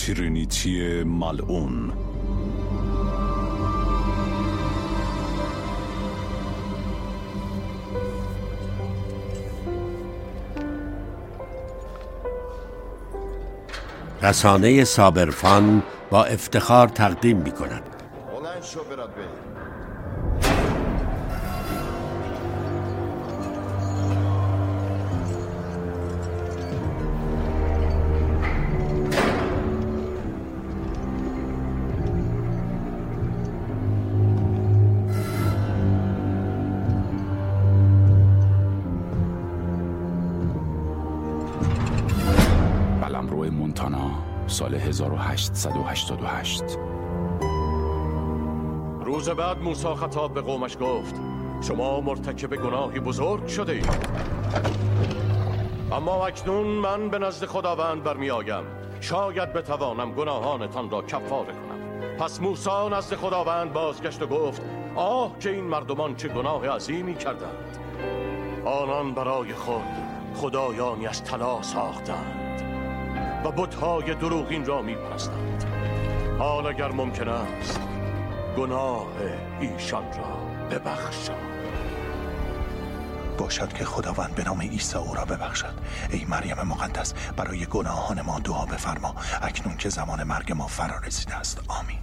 ترینیتی ملعون. رسانه صابرفان با افتخار تقدیم می‌کند. بلند شو برات بی. قلمرو مونتانا سال 1888. روز بعد موسی خطاب به قومش گفت شما مرتکب گناهی بزرگ شده اید، اما اکنون من به نزد خداوند برمی آیم، شاید بتوانم گناهانتان را کفاره کنم. پس موسی نزد خداوند بازگشت و گفت آه که این مردمان چه گناه عظیمی کردند. آنان برای خود خدایانی از طلا ساختند و بت‌های دروغین را می‌پرستند. حال اگر ممکن است گناه ایشان را ببخشا. باشد که خداوند به نام عیسی او را ببخشد. ای مریم مقدس، برای گناهان ما دعا بفرما، اکنون که زمان مرگ ما فرا رسیده است. آمین.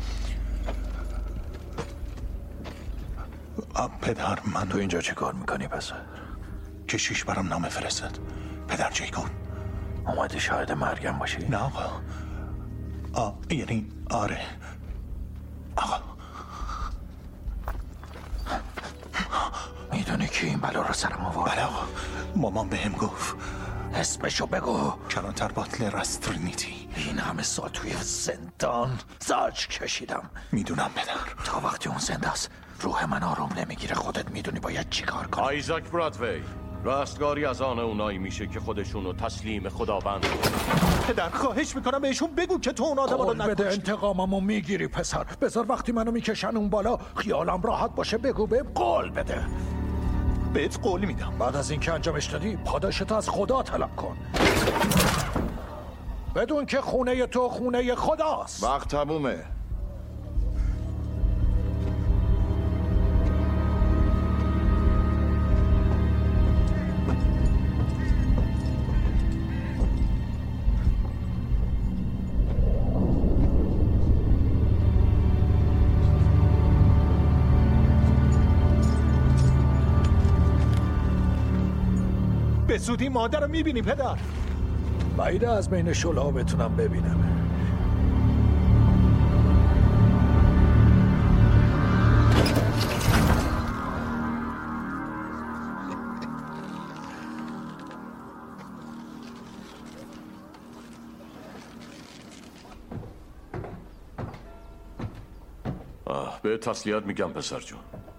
پدر، من تو اینجا چه کار میکنی پسر؟ کشیش برام نامه فرستاد. پدر جیکون اومدی شاهد مرگم باشی؟ نه آقا. یعنی آره آقا. میدونی که این بلا رو سرم آورد؟ بله آقا، مامان بهم گفت. اسمشو بگو. کلانتر باتلر از ترینیتی. این همه سال توی زندان زاج کشیدم. میدونم پدر. تا وقتی اون زنده است روح من آروم نمیگیره. خودت میدونی باید چی کار کنی. آیزاک برادوی، رستگاری از آن اونایی میشه که خودشونو تسلیم خداوند پدر خواهش میکنم بهشون بگو که تو اون آدم رو بده انتقاممو میگیری پسر. بذار وقتی منو میکشن اون بالا خیالم راحت باشه. بگو بهم قول بده. بهت قول میدم. بعد از اینکه انجامش دادی پاداشتو از خدا طلب کن. بدون که خونه تو خونه خداست. وقت تمومه. به زودی مادر رو میبینی پدر. بعیده از بین شلها بتونم ببینم. به تسلیت میگم پسر جون.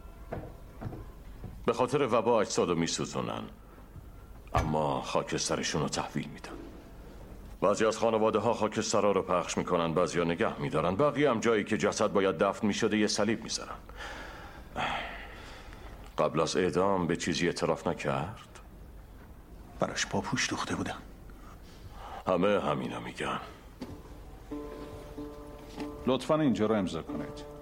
به خاطر وبا اجسادو میسوزونن، اما خاکسترشون رو تحویل میدن. بعضی از خانواده ها خاکسترها رو پخش میکنن، بعضی ها نگه میدارن، بقیه هم جایی که جسد باید دفن میشده یه صلیب میذارن. قبل از اعدام به چیزی اعتراف نکرد؟ براش پاپوش دوخته بودن. همه همینا میگن. لطفاً اینجا رو امضا کنید.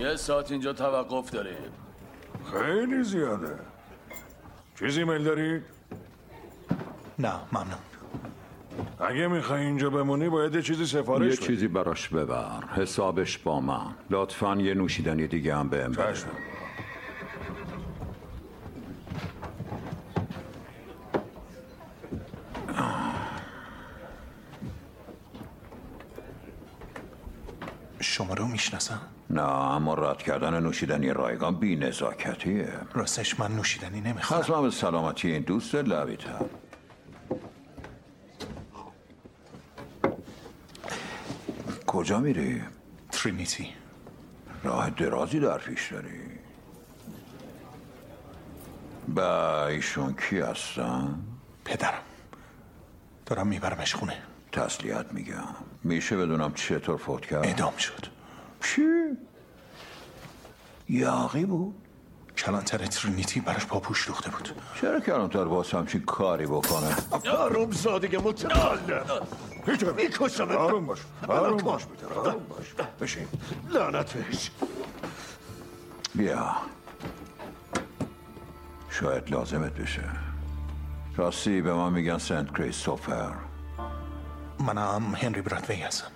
1 ساعت اینجا توقف داریم. خیلی زیاده. چیزی میل داری؟ نه ممنون. اگه میخوای اینجا بمونی باید یه چیزی سفارش یه بدی. چیزی براش ببر، حسابش با من. لطفاً یه نوشیدنی دیگه هم بهم بده. چشم. شما رو میشناسم؟ نه، اما رد کردن نوشیدنی رایگان بی نزاکتیه. راستش من نوشیدنی نمیخورم. حتما به سلامتی این دوست لبیتر. کجا میری؟ ترینیتی. راه درازی در پیش داری. با ایشون کی هستن؟ پدرم. دارم میبرمش خونه. تسلیت میگم. میشه بدونم چطور فوت کرد؟ اعدام شد. چی؟ یاقی بود؟ کلانتر ترینیتی براش پاپوش دوخته بود. چرا کلانتر باز همچین کاری بکنه؟ آروم زادگه متعال میکشم. آروم باش. آروم باش بیتر. آروم باش. بشین. لعنت بهش. بیا. شاید لازمت بشه. راستی به من میگن سنت کریستوفر. منم هنری برادوی هستم.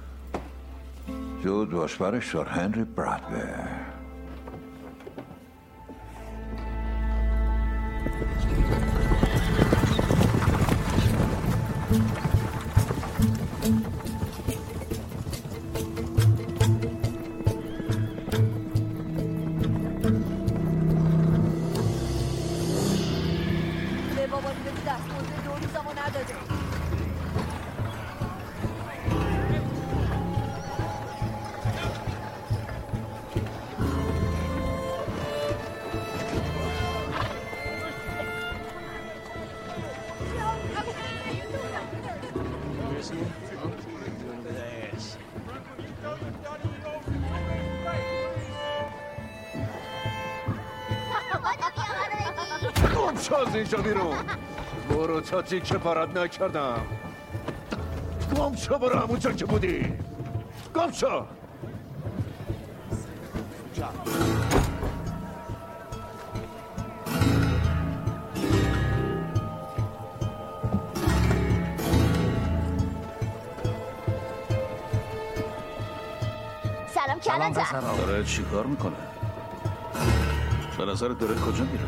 زود باش برش دار هنری برادوی. به بابا دیگه دست موزه دوریزمو نداده. گم شو از اینجا بیرون. برو تا تیکه پارت نکردم. گم شو برو همونجا که بودی. گم شو. سلام کلانتر. داره چی کار میکنه؟ به نظر داره کجا میره؟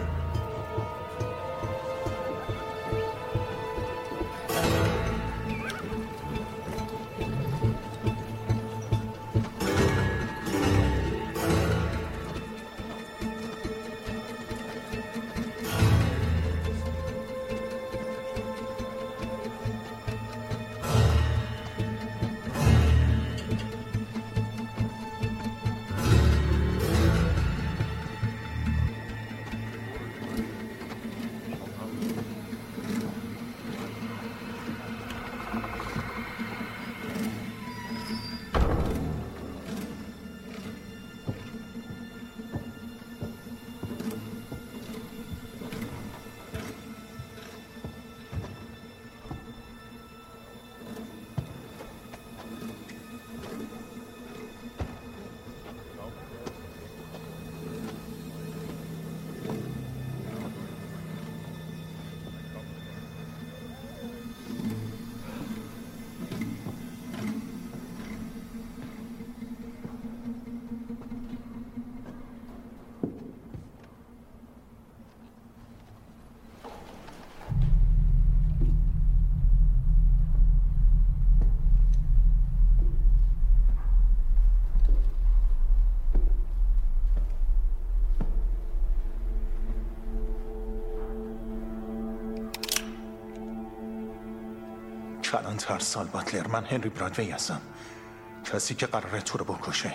کلانتر سال باتلر. من هنری برادوی هستم. کسی که قراره تو رو بکشه.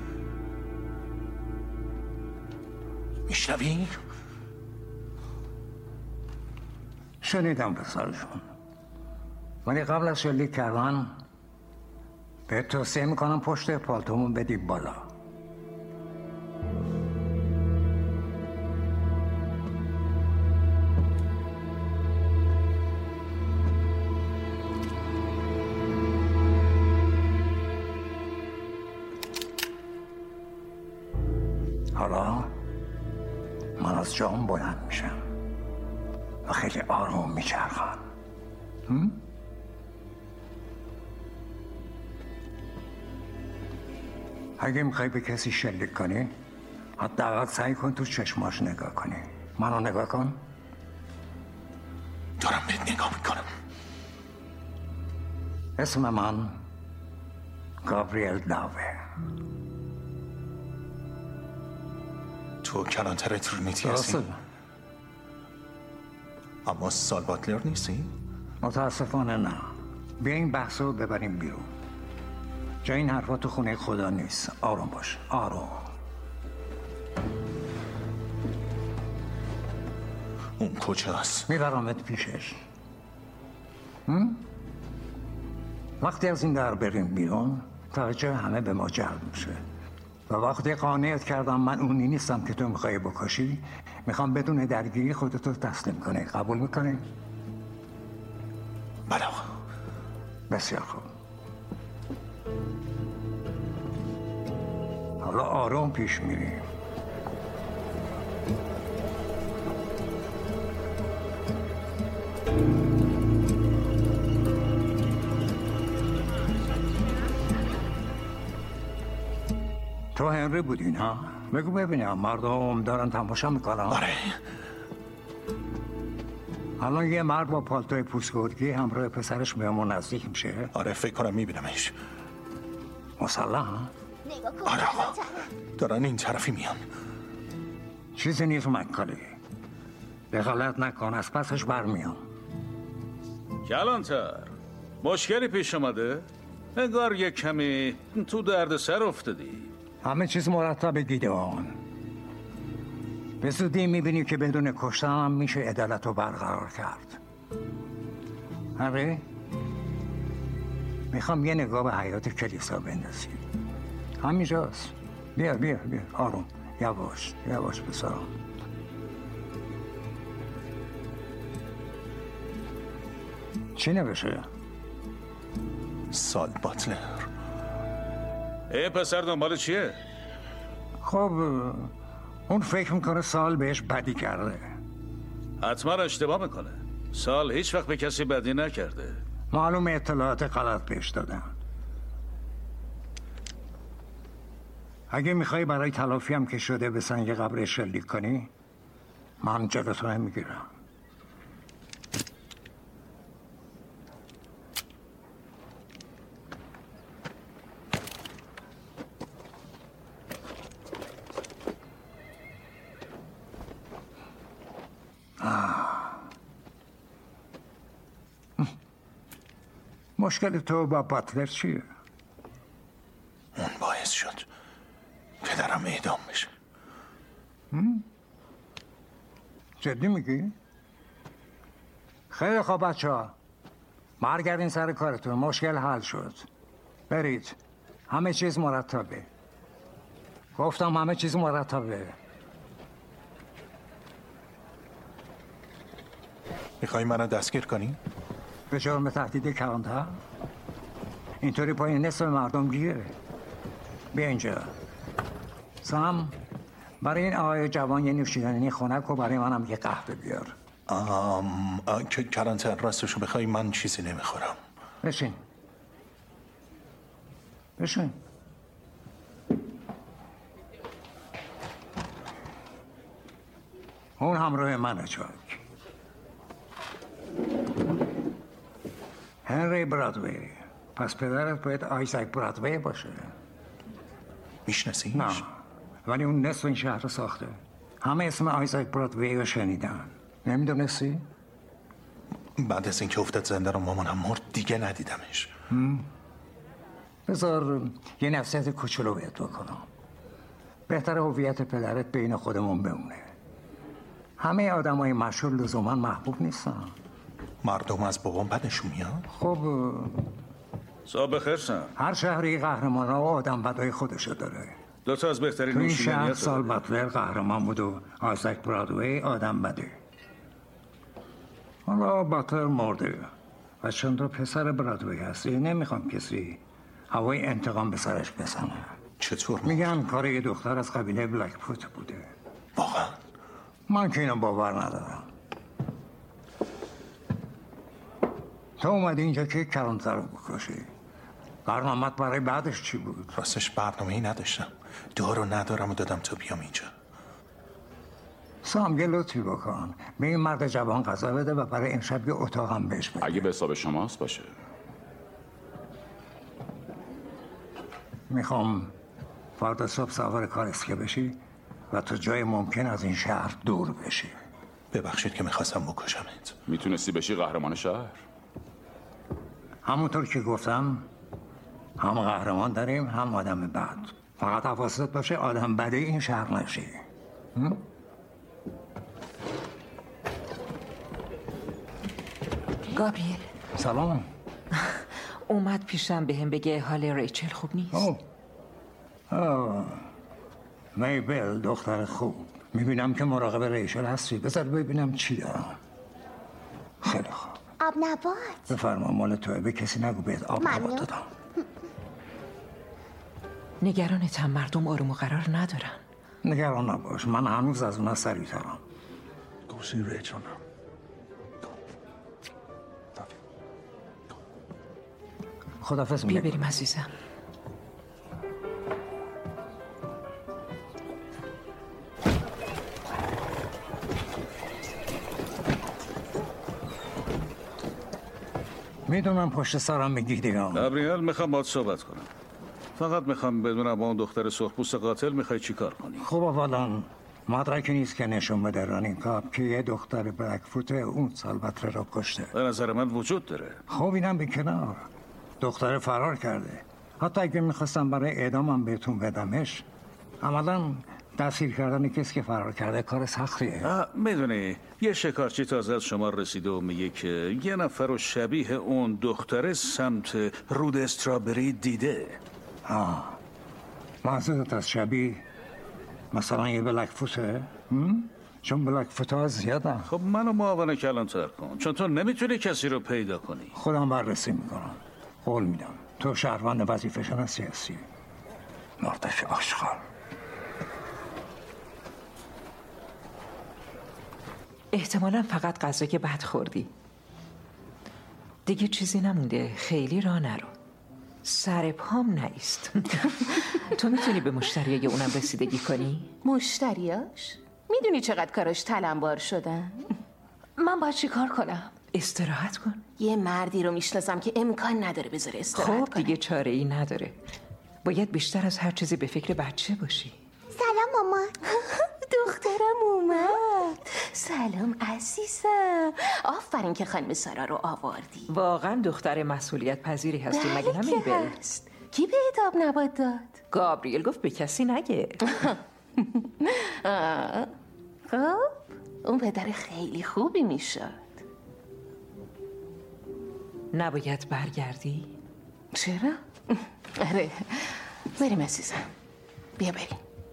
میشنوی؟ شنیدم پسرشون، ولی قبل از شلیک کردن به توصیه میکنم پشت پالتومون بدی بالا. حالا من از جام بلند میشم و خیلی آروم میچرخم. اگه میخوای به کسی شلیک کنی حداقل سعی کن تو چشماش نگاه کنی. منو نگاه کن. دارم بهت نگاه میکنم. اسم من گابریل داوه. تو کلانتر ترینیتی هستی؟ اما سال باتلر نیستی؟ متاسفانه نه. بیا این بحث رو ببریم بیرون. جای این حرفا تو خونه خدا نیست. آروم باش. آروم. اون کجاست؟ میبرمت پیشش. وقتی از این در بریم بیرون توجه همه به ما جلب میشه و وقتی قانعت کردم من اونی نیستم که تو میخوای بکشی، میخوام بدون درگیری خودتو تسلیم کنی. قبول میکنی؟ بله. بسیار خوب. حالا آروم پیش میریم. تو هنری بودین ها؟ بگو ببینم مردم دارن تماشا میکنن. آره. الان یه مرد با پالتوی پوست‌گرگی همراه پسرش بهمون نزدیک میشه. آره فکر کنم میبینمش. مسلح؟ آره آقا دارن این طرفی میان. چیزی نیست مکالی. دخالت نکن، از پسش برمیام. کلانتر مشکلی پیش اومده؟ انگار یک کمی تو درد سر افتادی. همه چیز مرتب گیدئون. به زودی میبینی که بدون کشتن هم میشه عدالت رو برقرار کرد. آره؟ میخوام یه نگاه به حیات کلیسا بندازی. همینجاست. بیا بیا بیا. آروم. یواش یواش بسرم. چی نوشه؟ سال باتلر. ای پسر دنبال چیه؟ خب اون فکر میکنه سال بهش بدی کرده. حتما اشتباه میکنه. سال هیچ وقت به کسی بدی نکرده. معلوم اطلاعات غلط بهش دادن. اگه میخوای برای تلافی هم که شده به سنگ قبر شلیک کنی من جلوتو نمیگیرم. مشکل تو با باتلر چیه؟ اون باعث شد پدرم اعدام بشه. جدی میگی؟ خیلی خوب بچه ها، برگردین سر کارتون. مشکل حل شد. برید. همه چیز مرتبه. گفتم همه چیز مرتبه. میخوای منو دستگیر کنی؟ به جرم تهدید کلانتر؟ اینطوری پای نصف مردم گیره. بیا اینجا. سام برای این آقای جوان یه نوشیدنی خنک و برای منم یه قهوه بیار. کلانتر راستشو بخوای من چیزی نمیخورم. بشین. بشین. اون همراه منه چاک. هنری برادوی. پس پدرت باید آیزاک برادوی باشه. میشناسیش؟ نه ولی اون نصف این شهر رو ساخته. همه اسم آیزاک برادوی رو شنیدن. نمیدونستی؟ بعد از اینکه افتاد زنده رو مامانم مرد دیگه ندیدمش. بذار یه نصیحت کوچولو بهت بکنم. بهتر هویت پدرت بین خودمون بمونه. همه آدمای مشهور لزوما محبوب نیستن. مردم از بابام بدشون میاد؟ خب صاحب بخیر سم. هر شهری قهرمانا و آدم بدای خودشو داره. دوتا از بهترین تو این شهر نوشیدنیات سال باتلر قهرمان بود و آیزاک برادوی آدم بده. حالا باتلر مرده و چون تو پسر برادوی هستی نمیخوام کسی هوای انتقام به سرش بزنه. چطور؟ میگن کار یه دختر از قبیله بلکفوت بوده. واقعا؟ من که اینو باور ندارم. تو اومدی اینجا که کلانتر رو بکشی. برنامه‌ت برای بعدش چی بود؟ راستش برنامه‌ای نداشتم. دارو ندارم و دادم تو بیام اینجا. سام یه لطفی بکن. به این مرد جوان غذا بده و برای امشب یه اتاقم بهش بده. اگه به حساب شماست باشه. میخوام فردا صبح سوار کار اسکی بشی و تا جای ممکن از این شهر دور بشی. ببخشید که میخواستم بکشمت. میتونستی بشی قهرمان شهر. همونطور که گفتم هم قهرمان داریم هم آدم بد. فقط حواست باشه آدم بده این شهر نشی. گابریل سلام. اومد پیشم به هم بگه حال ریچل خوب نیست. میبل دختر خوب. میبینم که مراقب ریچل هستی. بذار ببینم چی دارم. خیلی خوب. آب نبات بفرما مال توه. به کسی نگو بهت آب نبات دادم. نگرانتم مردم آروم و قرار ندارن. نگران نباش. من هنوز از اونها سریع‌ترم. گوشی ریچل. خدافظ. بیا بریم عزیزم. میدونم پشت سرم میگی دیگم. گابریل میخوام باهات صحبت کنم. فقط میخوام بدونم با اون دختر سرخپوست قاتل میخوای چی کار کنی؟ خب اولا مدرکی نیست که نشون بده رانینکاپ که یه دختر بلکفوت اون سال بطره را کشته. به نظر من وجود داره. خب اینم به کنار. دختر فرار کرده. حتی اگه میخواستم برای اعدامم بهتون بدمش، عملا دستگیر کردن کسی که فرار کرده کار سختیه. میدونی یه شکارچی تازه از شما رسیده و میگه که یه نفر رو شبیه اون دختر سمت رود استرابری دیده. منظورت از شبیه مثلا یه بلکفوته؟ چون بلکفوت ها زیادن. خب منو معاون کلانتر کن، چون تو نمیتونی کسی رو پیدا کنی. خودم بررسی میکنم. قول میدم تو شهروند وظیفه شناسی هستی. مردش آشغال. احتمالا فقط غذای بد خوردی. دیگه چیزی نمونده. خیلی راه نرو. سر پام نایست. تو میتونی به مشتریای اونم رسیدگی کنی؟ مشتریاش؟ میدونی چقدر کاراش تلمبار شدن؟ من باید چی کار کنم؟ استراحت کن. یه مردی رو میشناسم که امکان نداره بذاره استراحت خب دیگه چاره ای نداره. باید بیشتر از هر چیزی به فکر بچه باشی. سلام مامان. دخترم اومد. سلام عزیزم. آفرین که خانم سارا رو آوردی. واقعا دختر مسئولیت پذیری هستی مگه نه میبل؟ کی به آب نبات داد؟ گابریل گفت به کسی نگه. خب اون پدر خیلی خوبی میشد. نباید برگردی؟ چرا؟ آره بریم عزیزم. بیا بریم.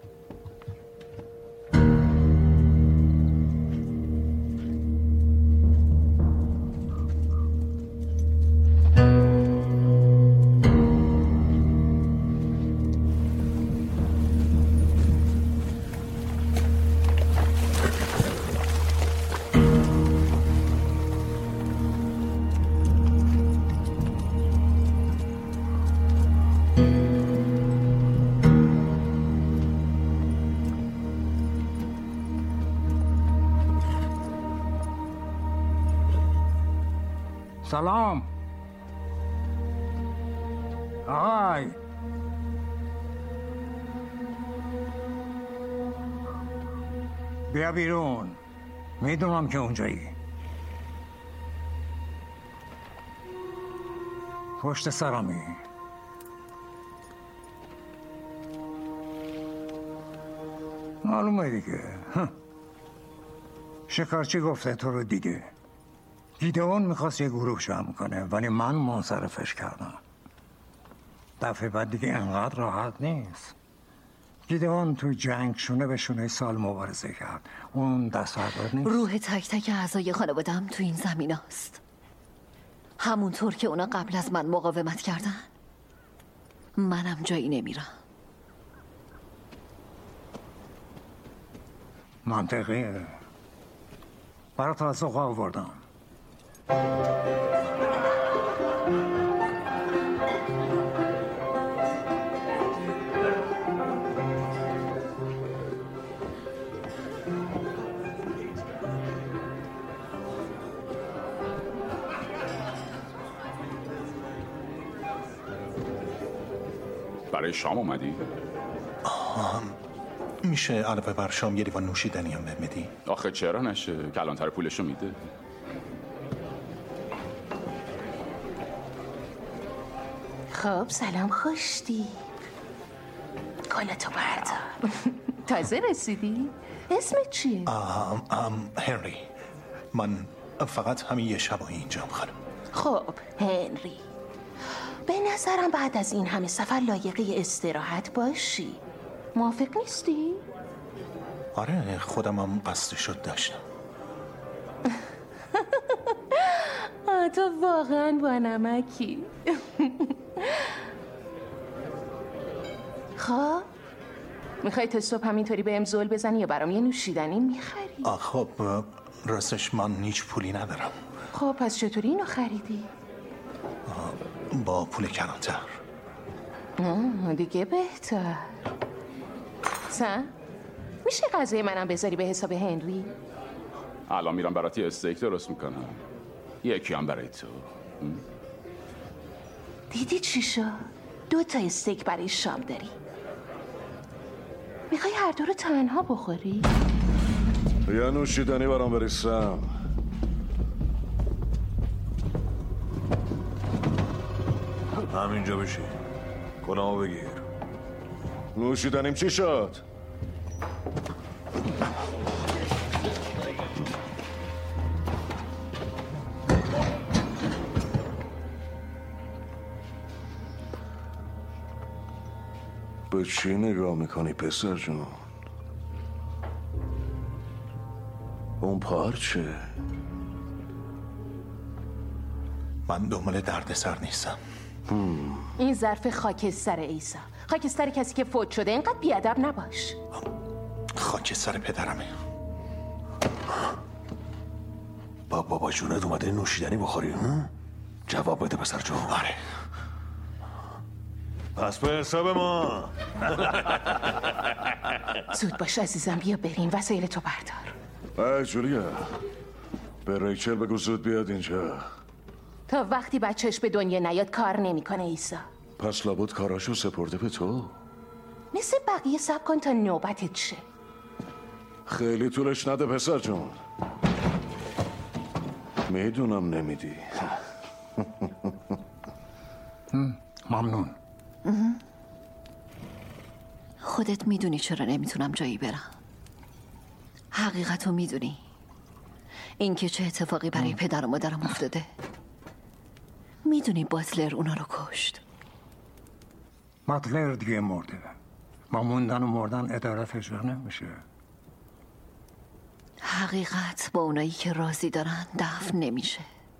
سلام آقای. بیا بیرون. میدونم که اونجایی. پشت سرامی. معلومه دیگه. شکارچی گفته تو رو دیده. گیدئون میخواست یه گروه جمع کنه ولی من منصرفش کردم. دفعه بعد دیگه انقدر راحت نیست. گیدئون تو جنگ شونه به شونه سال مبارزه کرد. اون دستبردار نیست. روح تک تک اعضای خانواده‌ام تو این زمین هست. همونطور که اونا قبل از من مقاومت کردن، منم جایی نمیرم. منطقیه. برات از اوقا آوردم. برای شام اومدی؟ میشه علاوه بر شام یه لیوان نوشیدنی هم بمیدی؟ آخه چرا نشه؟ کلانتر پولشو میده. خب سلام خوشتی. کلاتو بردار. تازه رسیدی؟ اسمت چیه؟ هنری. من فقط همین یه شب اینجام خانم. خب هنری، به نظرم بعد از این همه سفر لایقه استراحت باشی. موافق نیستی؟ آره خودم هم قصد شد داشتم. تو واقعا با نمکی. خب میخوای تا صبح همینطوری بهم زل بزنی یا برام یه نوشیدنی میخری؟ خب راستش من هیچ پولی ندارم. خب پس چطوری اینو خریدی؟ با پول کلانتر. دیگه بهتر. میشه غذای منم بذاری به حساب هنری؟ الان میرم برات یه استیک درست میکنم. یکی هم برای تو. دیدی چی شد؟ 2 استیک برای شام داری. میخوای هر دو رو تنها بخوری؟ یه نوشیدنی برام بریسم. همینجا بشی. گناهو بگیر. نوشیدنیم چی شد؟ به چی نگاه میکنی پسر جون؟ اون پارچه؟ من دنبال درد سر نیستم. این ظرف خاکستر عیسی. خاکستر کسی که فوت شده. اینقدر بیادب نباش. خاکستر پدرمه. بابا جونت اومده نوشیدنی بخوری؟ جواب بده پسر جون. آره. پس به حساب ما. زود باش عزیزم، بیا بریم. وسایل تو بردار. جولیا، به ریچل بگو زود بیاد اینجا. تا وقتی بچهش به دنیا نیاد کار نمیکنه عیسی. پس لابد کاراشو سپرده به تو. مثل بقیه صبر کن تا نوبتت شه. خیلی طولش نده پسر جون. میدونم نمیدی. ممنون. خودت میدونی چرا نمیتونم جایی برم. حقیقتو میدونی. اینکه چه اتفاقی برای پدر و مادرم افتاده. میدونی باتلر اونا رو کشت. باتلر دیگه مرده. با موندن و مردن عدالت اجرا نمیشه. حقیقت با اونایی که راضی دارن دفن نمیشه.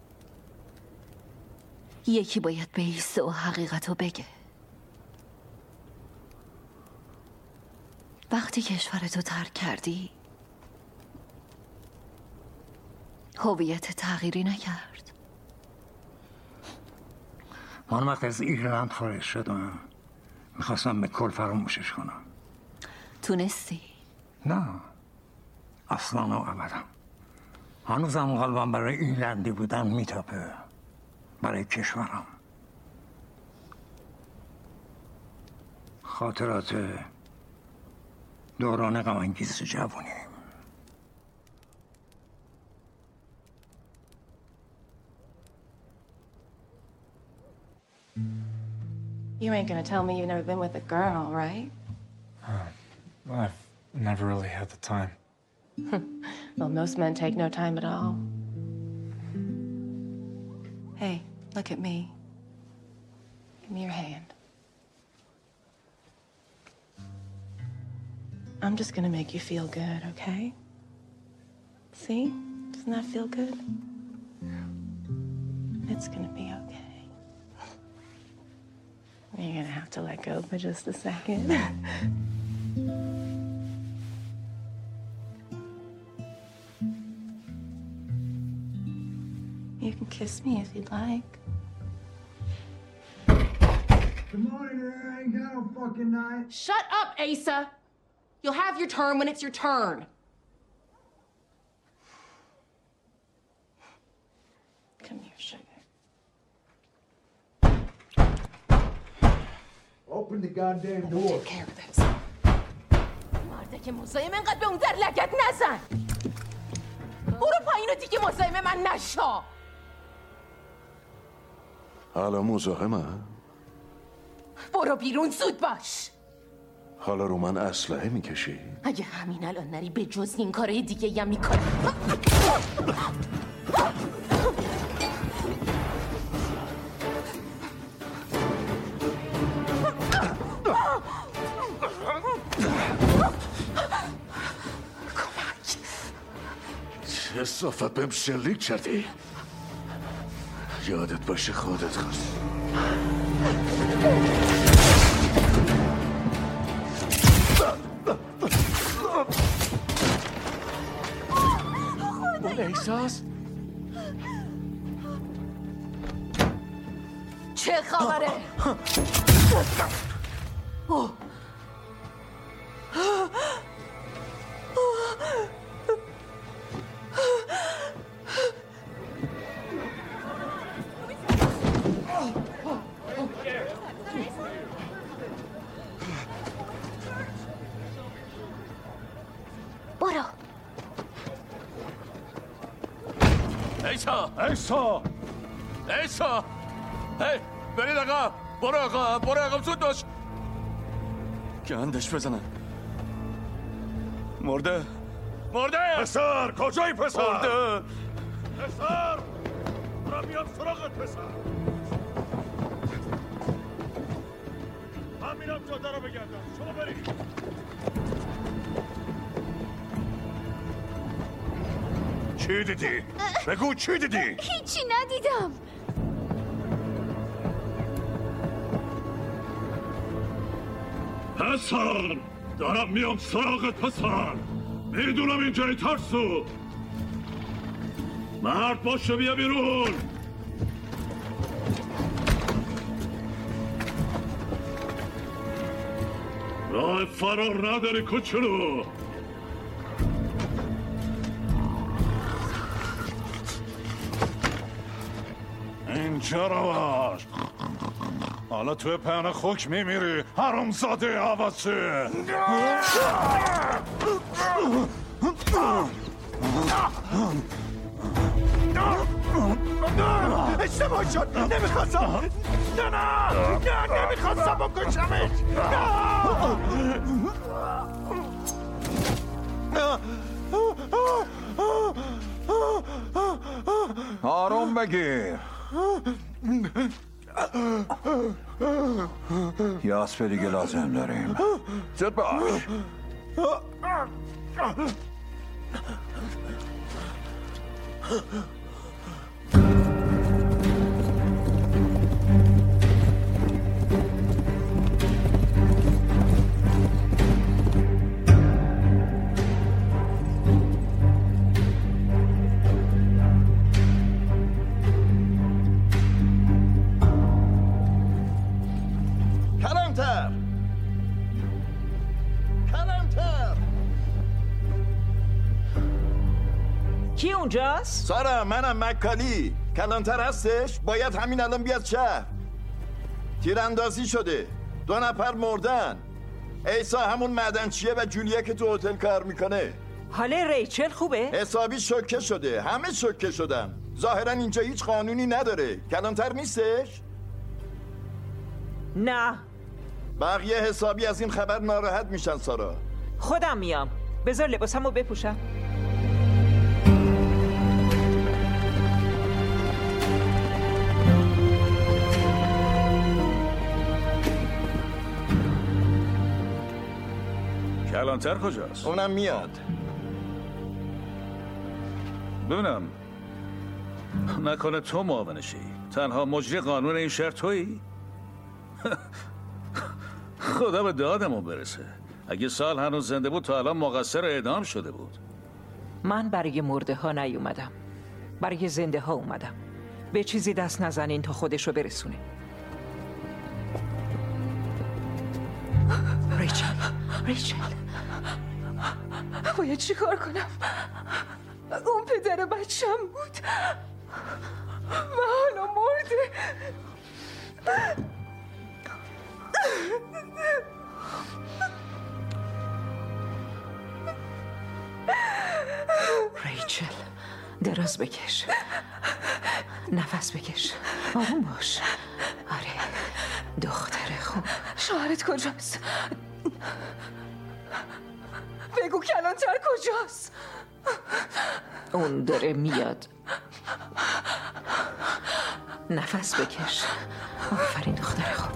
یکی باید بیسته و حقیقتو بگه. وقتی کشورتو ترک کردی هویت تغییری نکرد. من وقتی از ایرلند خارج شدم میخواستم به کل فراموشش کنم. تونستی؟ نه، اصلا و ابدا. هنوزم قلبم برای ایرلندی بودن میتاپه. برای کشورم. خاطرات دوران غم انگیز جوانی. You ain't gonna tell me you've never been with a girl, right? Well, I've never really had the time. Well, most men take no time at all. Hey, look at me. Give me your hand. I'm just gonna make you feel good, okay? See? Doesn't that feel good? It's gonna be okay. You're gonna have to let go for just a second. kiss me if you'd like. Good morning, I ain't got no fucking night. Shut up, Asa. You'll have your turn when it's your turn. Come here, sugar. Open the goddamn door. Take care of this. مرده که مزاحم انقدر به اون در لگت نزن. برو پایین و دیگه مزاحم من نشا. حالا مزاحمه؟ برو بیرون زود باش. حالا رو من اسلحه میکشی؟ اگه همین الان نری به جز این کارهای دیگه هم میکنی. چه صافت بهم شلیک کردی؟ یادت باشه خودت خواست. اون احساس؟ چه خبره؟ برو. ایسا هی برید آقا. برو آقا زود باش. گندش بزنن. مرده پسر کجایی پسر؟ مرده پسر. برم میام سراغت پسر. من میرم جاده رو بگردم. شما برید. چی دیدی؟ بگو چی دیدی؟ هیچی ندیدم. پسر دارم میام سراغت پسر. میدونم اینجای ترسو. مرد باشه بیا بیرون. راه فرار نداری کوچولو. اینجا رو باش. حالا توی پهنه خوک میمیری حرامزاده عوضی. اشتباه شد. نمیخواستم. نه نمیخواستم بکشمش. آروم بگیر. یه اسب دیگه لازم داریم. زود باش. کی اونجاست؟ سارا منم مکالی. کلانتر هستش؟ باید همین الان بیاد شهر. تیراندازی شده. 2 نفر مردن. ایسا همون معدنچیه و جولیا که تو هتل کار میکنه. حال ریچل خوبه؟ حسابی شوکه شده. همه شوکه شدن. ظاهرا اینجا هیچ قانونی نداره. کلانتر نیستش؟ نه. بقیه حسابی از این خبر ناراحت میشن سارا. خودم میام. بذار لباسمو بپوشم. کلانتر کجاست؟ اونم میاد. ببینم نکنه تو معاونشی؟ تنها مجری قانون این شهر تویی؟ خدا به دادمون برسه. اگه سال هنوز زنده بود تا الان مقصر اعدام شده بود. من برای مرده ها نیومدم، برای زنده ها اومدم. به چیزی دست نزنین تا خودشو برسونه. ریچل باید چی کار کنم؟ اون پدر بچم بود و حالا مرده. ریچل دراز بکش، نفس بکش، آروم باش. آره دختر خوب. شوهرت کجاست؟ بگو کلانتر کجاست؟ اون داره میاد. نفس بکش. آفرین دختر خوب.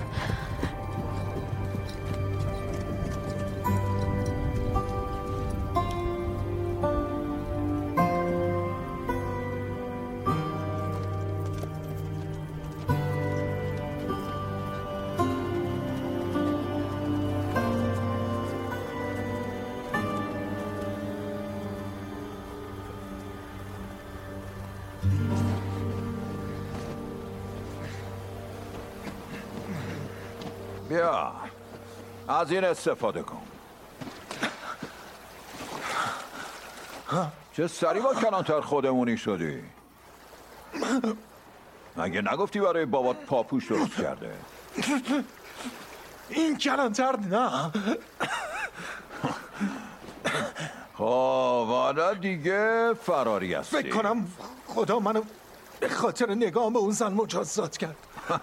بیا از این استفاده کن. چه سری با کلانتر خودمونی شدی؟ مگه نگفتی برای بابات پاپوش درست کرده؟ این کلانتر نه. خب حالا دیگه فراری هستی. فکر کنم خدا منو به خاطر نگاه به اون زن مجازات کرد.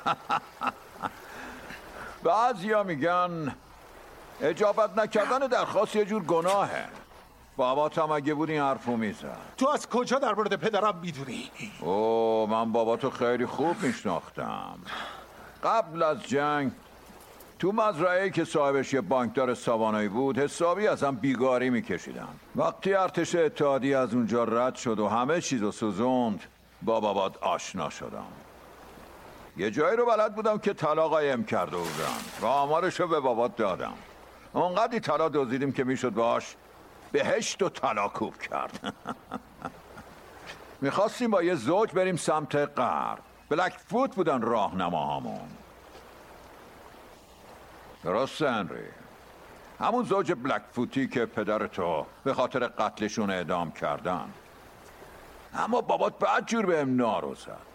بعضیا میگن اجابت نکردن درخواست یه جور گناهه. بابات هم اگه بود این حرفو میزد. تو از کجا در مورد پدرم میدونی؟ اوه من باباتو خیلی خوب میشناختم. قبل از جنگ تو مزرعه‌ای که صاحبش یه بانکدار ساوانایی بود حسابی ازم بیگاری میکشیدم. وقتی ارتش اتحادیه از اونجا رد شد و همه چیزو سوزوند با بابات آشنا شدم. یه جایی رو بلد بودم که طلا قایم کرده بودم و آمارشو به بابات دادم. اونقدری طلا دزدیدیم که میشد باش بهشت و طلا کوب کرد. میخواستیم با یه زوج بریم سمت غرب. بلک فوت بودن راهنماهامون. درست هنری؟ همون زوج بلک فوتی که پدرتو به خاطر قتلشون اعدام کردن. اما بابات بدجور بهم نارو زد.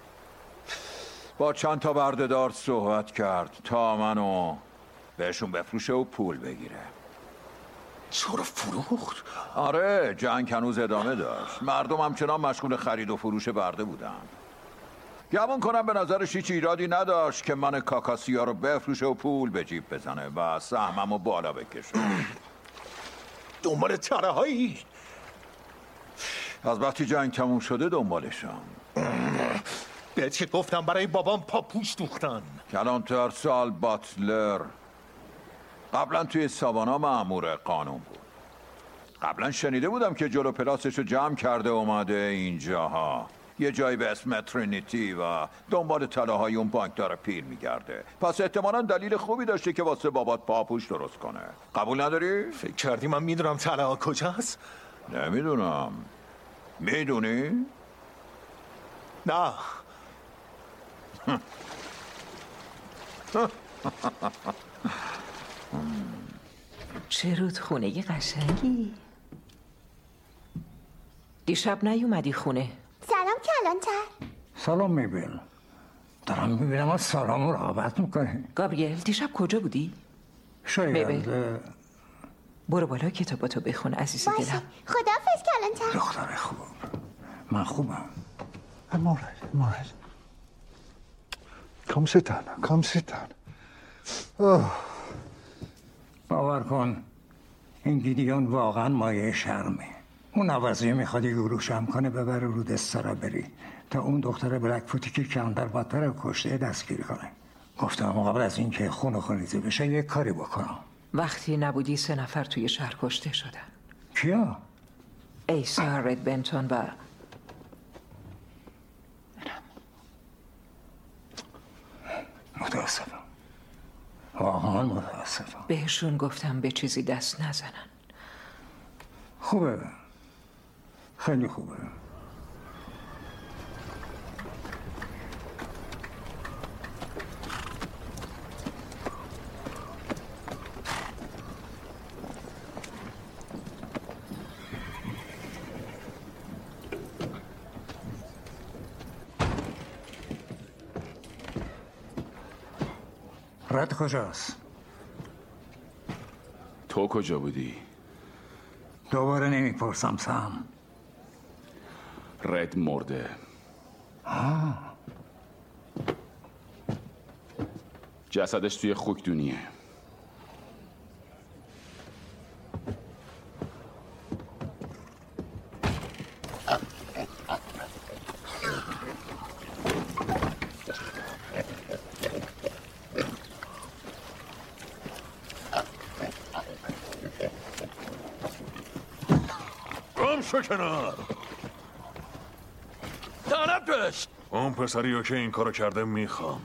با چند تا بردهدار صحبت کرد تا منو بهشون بفروشه و پول بگیره. چرا فروخت؟ آره جنگ هنوز ادامه داشت. مردم همچنان مشغول خرید و فروش برده بودن. گمون کنم به نظرش هیچ ایرادی نداشت که من کاکاسیا رو بفروشه و پول به جیب بزنه و سهممو بالا بکشه. دنبال طرحهایی؟ از وقتی جنگ تموم شده دنبالشم. بهت که گفتم برای بابام پاپوش دوختن. کلانتر سال باتلر قبلا توی ساوانا مأمور قانون بود. قبلا شنیده بودم که جلو پلاسشو جمع کرده اومده اینجاها، یه جایی به اسم ترینیتی، و دنبال طلاهای اون بانکدار پیر میگرده. پس احتمالاً دلیل خوبی داشته که واسه بابات پاپوش درست کنه. قبول نداری؟ فکر کردی من میدونم طلاها کجاست؟ نمیدونم. میدونی؟ نه. چه رودخونه قشنگی. دیشب نیومدی خونه. سلام کلانتر. سلام میبیل. دارم میبینم از سلام رقابت میکنه. گابریل دیشب کجا بودی؟ شاید میبیل برو بالا کتاباتو بخون عزیز دلم. باشه خداحافظ کلانتر. دختر خوب. من خوبم. I'm alright. Come sit down. باور کن این گیدیون واقعا مایه شرمه. اون عوضی میخواد یه گروشم کنه ببره رود استرابری تا اون دختر بلک فوتی که کلانتر باتلر کشته دستگیر کنه. گفتم قبل از این که خون و خونریزی بشه یه کاری بکنم. وقتی نبودی 3 نفر توی شهر کشته شدن. کیا؟ ایسا رد بنتون و متاسفم. واقعا متاسفم. بهشون گفتم به چیزی دست نزنن. خوبه. خیلی خوبه. رد کجاست؟ تو کجا بودی؟ دوباره نمیپرسم سم. رد مرده. جسدش توی خوکدونیه. گم شو کنار. دانبش اون پسریو که این کارو کرده میخوام.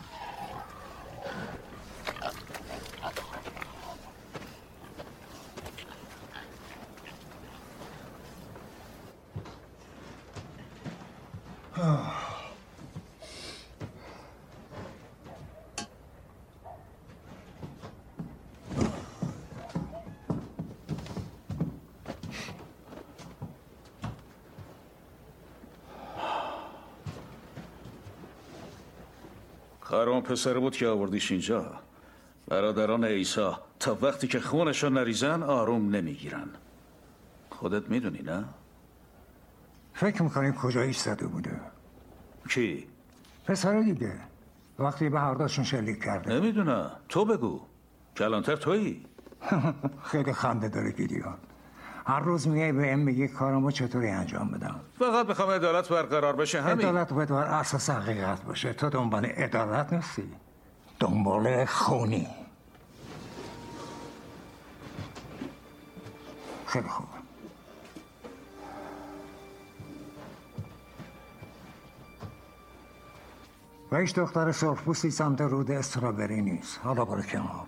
خرام پسر بود که آوردیش اینجا. برادران عیسی تا وقتی که خونشو نریزن آروم نمیگیرن. خودت میدونی نه؟ فکر میکنی کجا ایستاده بوده؟ کی؟ پسر دیگه وقتی به هر دوشون شلیک کرده. نمیدونم، تو بگو. کلانتر تویی؟ خیلی خنده داره گیدیون. هر روز میگه بهم میگه کارمو چطوری انجام بدم. فقط میخوام عدالت برقرار بشه همین. عدالت باید بر اساس حقیقت باشه. تو دنبال عدالت نیستی، دنبال خونی. خیلی خوب. و هیچ دختر سرخپوستی سمت رود استرابری نیست. حالا برو کنار.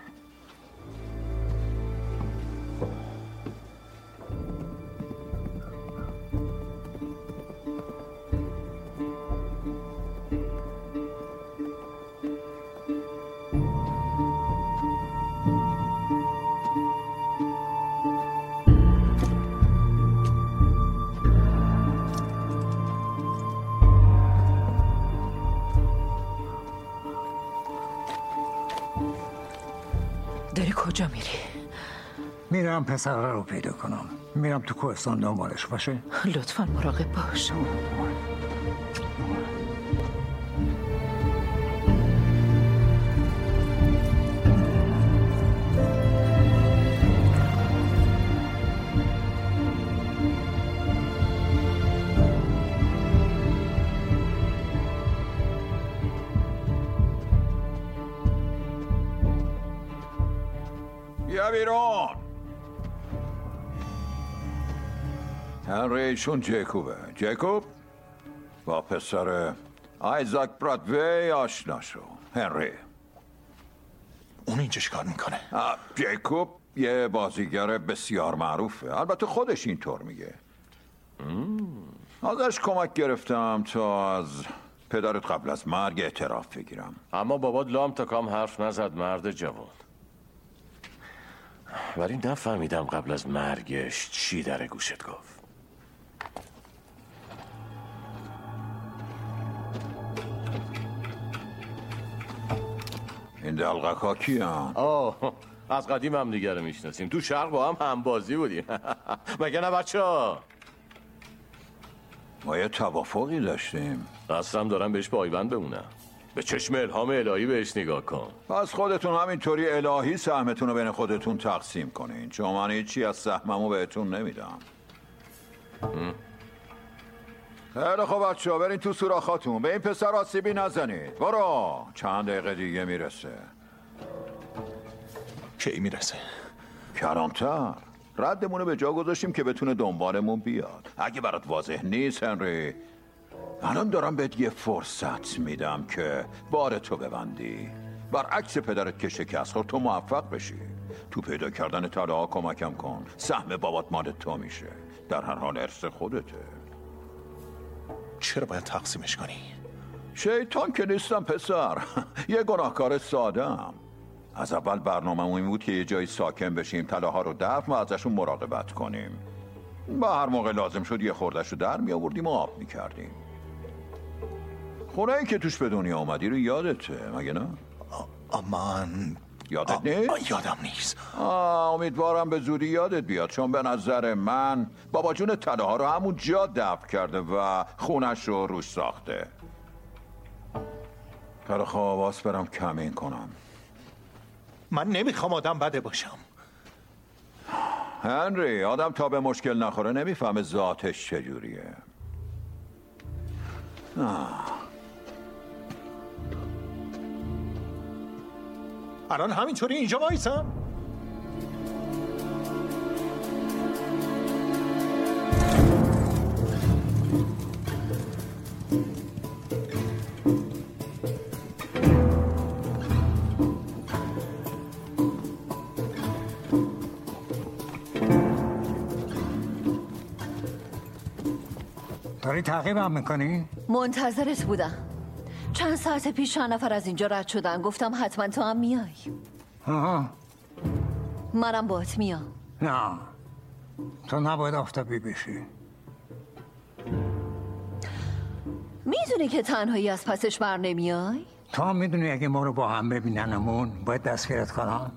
داری کجا میری؟ میرم پسر رو پیدا کنم. میرم تو کوهستان دنبالش باشه. لطفاً مراقب باش. بیا بیرون. هنریشون جیکوبه. جیکوب با پسر آیزاک برادوی آشنا شو. هنری. اون اینجا چیکار میکنه؟ جیکوب یه بازیگر بسیار معروفه. البته خودش اینطور میگه. ازش کمک گرفتم تا از پدرت قبل از مرگ اعتراف بگیرم. اما بابات لام تا کام حرف نزد مرد جوان. ولی نفهمیدم قبل از مرگش چی در گوشت گفت. این دلقک ها کیان؟ از قدیم هم دیگه رو میشناسیم. تو شرق با هم همبازی بودیم. مگه نه بچه ها؟ ما یه توافقی داشتیم. قصدم دارم بهش پایبند بمونم. به چشم الهام الهی بهش نگاه کن. پس خودتون همینطوری الهی سهمتون رو بین خودتون تقسیم کنین، چون من هیچی از سهممو بهتون نمیدم. خیلی خوب بچه‌ها، برین تو سوراخاتون. به این پسر آسیبی نزنید. برو، چند دقیقه دیگه میرسه. کی میرسه؟ کلانتر. ردمون رو به جا گذاشتیم که بتونه دنبالمون بیاد. اگه برات واضح نیست هنری، الان دارم بهت یه فرصت میدم که بارتو ببندی. برعکس پدرت که شکست خورد تو موفق بشی. تو پیدا کردن طلاها کمکم کن. سهم بابات مال تو میشه. در هر حال ارث خودته. چرا باید تقسیمش کنی؟ شیطان که نیستم پسر. یه گناهکار ساده‌ام. از اول برنامه‌مون این بود که یه جایی ساکن بشیم، طلاها رو دفن و ازشون مراقبت کنیم. با هر موقع لازم شد یه خوردش رو در می آوردیم و آب می کردیم. خونه‌ای که توش به دنیا آمدی رو یادته مگه نه؟ من یادت نیست؟ یادم نیست. امیدوارم به زودی یادت بیاد، چون به نظر من بابا جون طلا ها رو همون جا دفن کرده و خونش رو روش ساخته. خیلی خوب، آواز برم کمین کنم. من نمیخوام آدم بده باشم. هنری، آدم تا به مشکل نخوره نمیفهمه ذاتش چجوریه. الان همینطوری اینجا وایسم؟ داری تعقیبم میکنی؟ منتظرت بودم. چند ساعت پیش چند نفر از اینجا رد شدن. گفتم حتما تو هم میای. آها. منم باهات میام. نه، تو نباید آفتابی بشی. میدونی که تنهایی از پسش بر نمیای؟ تو هم میدونی اگه ما رو با هم ببیننمون باید دستگیرت کنم.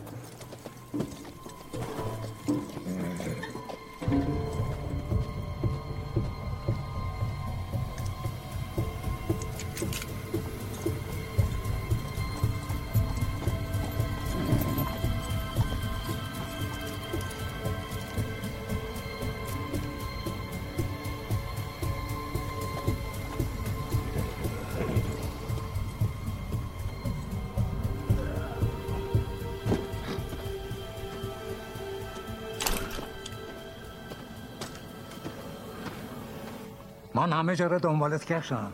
من همه جا رو دنبالت کشم.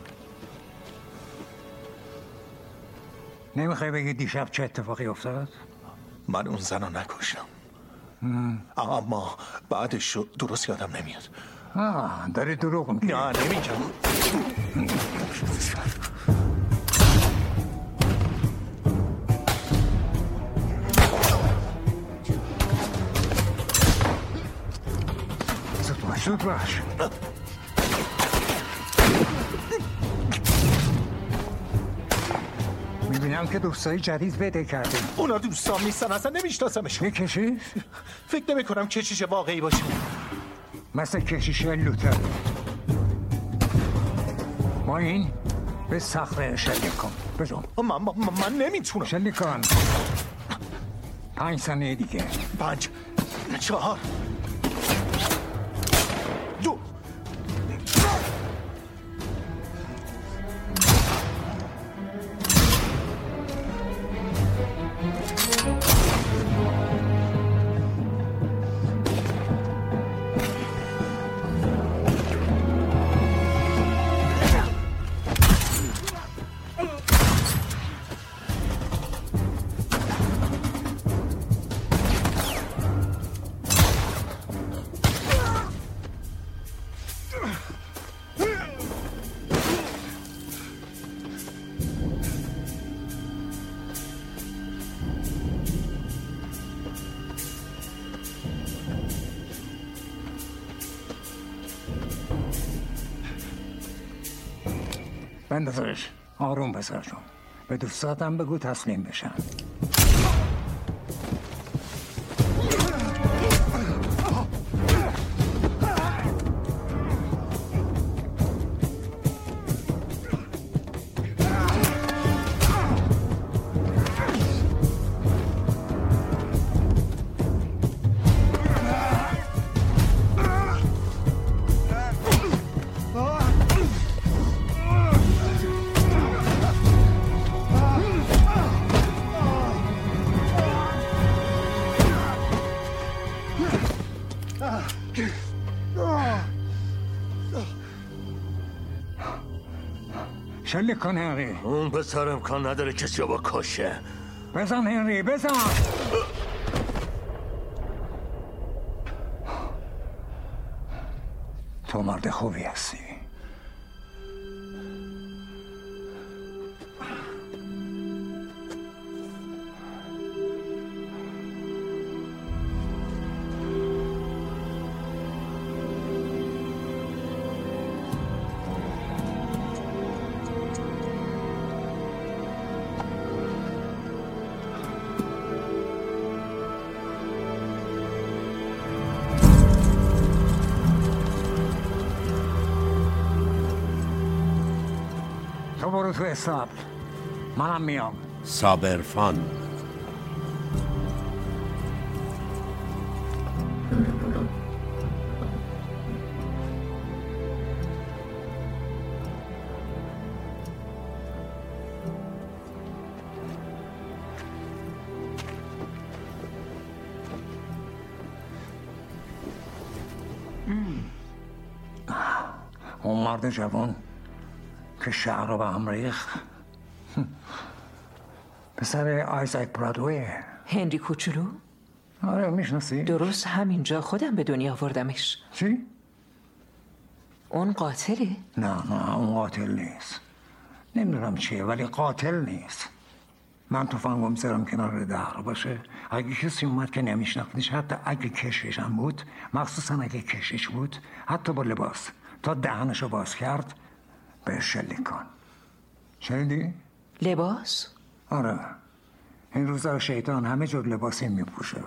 نمیخوای بگی دیشب چه اتفاقی افتاد؟ من اون زن رو نکشتم. اما بعدش رو درست یادم نمیاد. داری دروغ میگی. نه نمیگم. زود باش. میبینم که دوستای جدید بده کردی. اونا دوستان نیستن، اصلا نمیشناسمشون. کشیش؟ فکر نمی کنم کشیش واقعی باشه. مثل کشیش لوتر. ما این به صخره شلیک کن. بجون. من نمیتونم. شلیک کن. 5 ثانیه دیگه. 5 4 2 بندازش. آروم بذارشون. به دوستاتم بگو تسلیم بشن. شلیک کن هنری. اون پسر امکان نداره کسی رو بکشه. بزن هنری بزن. تو مرد خوبی هستی. تو برو تو استابل، منم میام. صابرفان. اون مرد جوان که شهر رو به هم ریخت پسر آیزاک برادویه. هنری کوچولو؟ آره میشناسی؟ درست همینجا خودم به دنیا آوردمش. چی؟ اون قاتله؟ نه اون قاتل نیست. نمیدونم چیه ولی قاتل نیست. من تفنگو میذارم کنار در باشه. اگه کسی اومد که نمیشناختیش، حتی اگه کشیش هم بود، مخصوصا اگه کشیش بود، حتی با لباس، تا دهنشو باز کرد بهش شلیک کن. شنیدی؟ لباس؟ آره، این روزا شیطان همه جور لباسی میپوشه.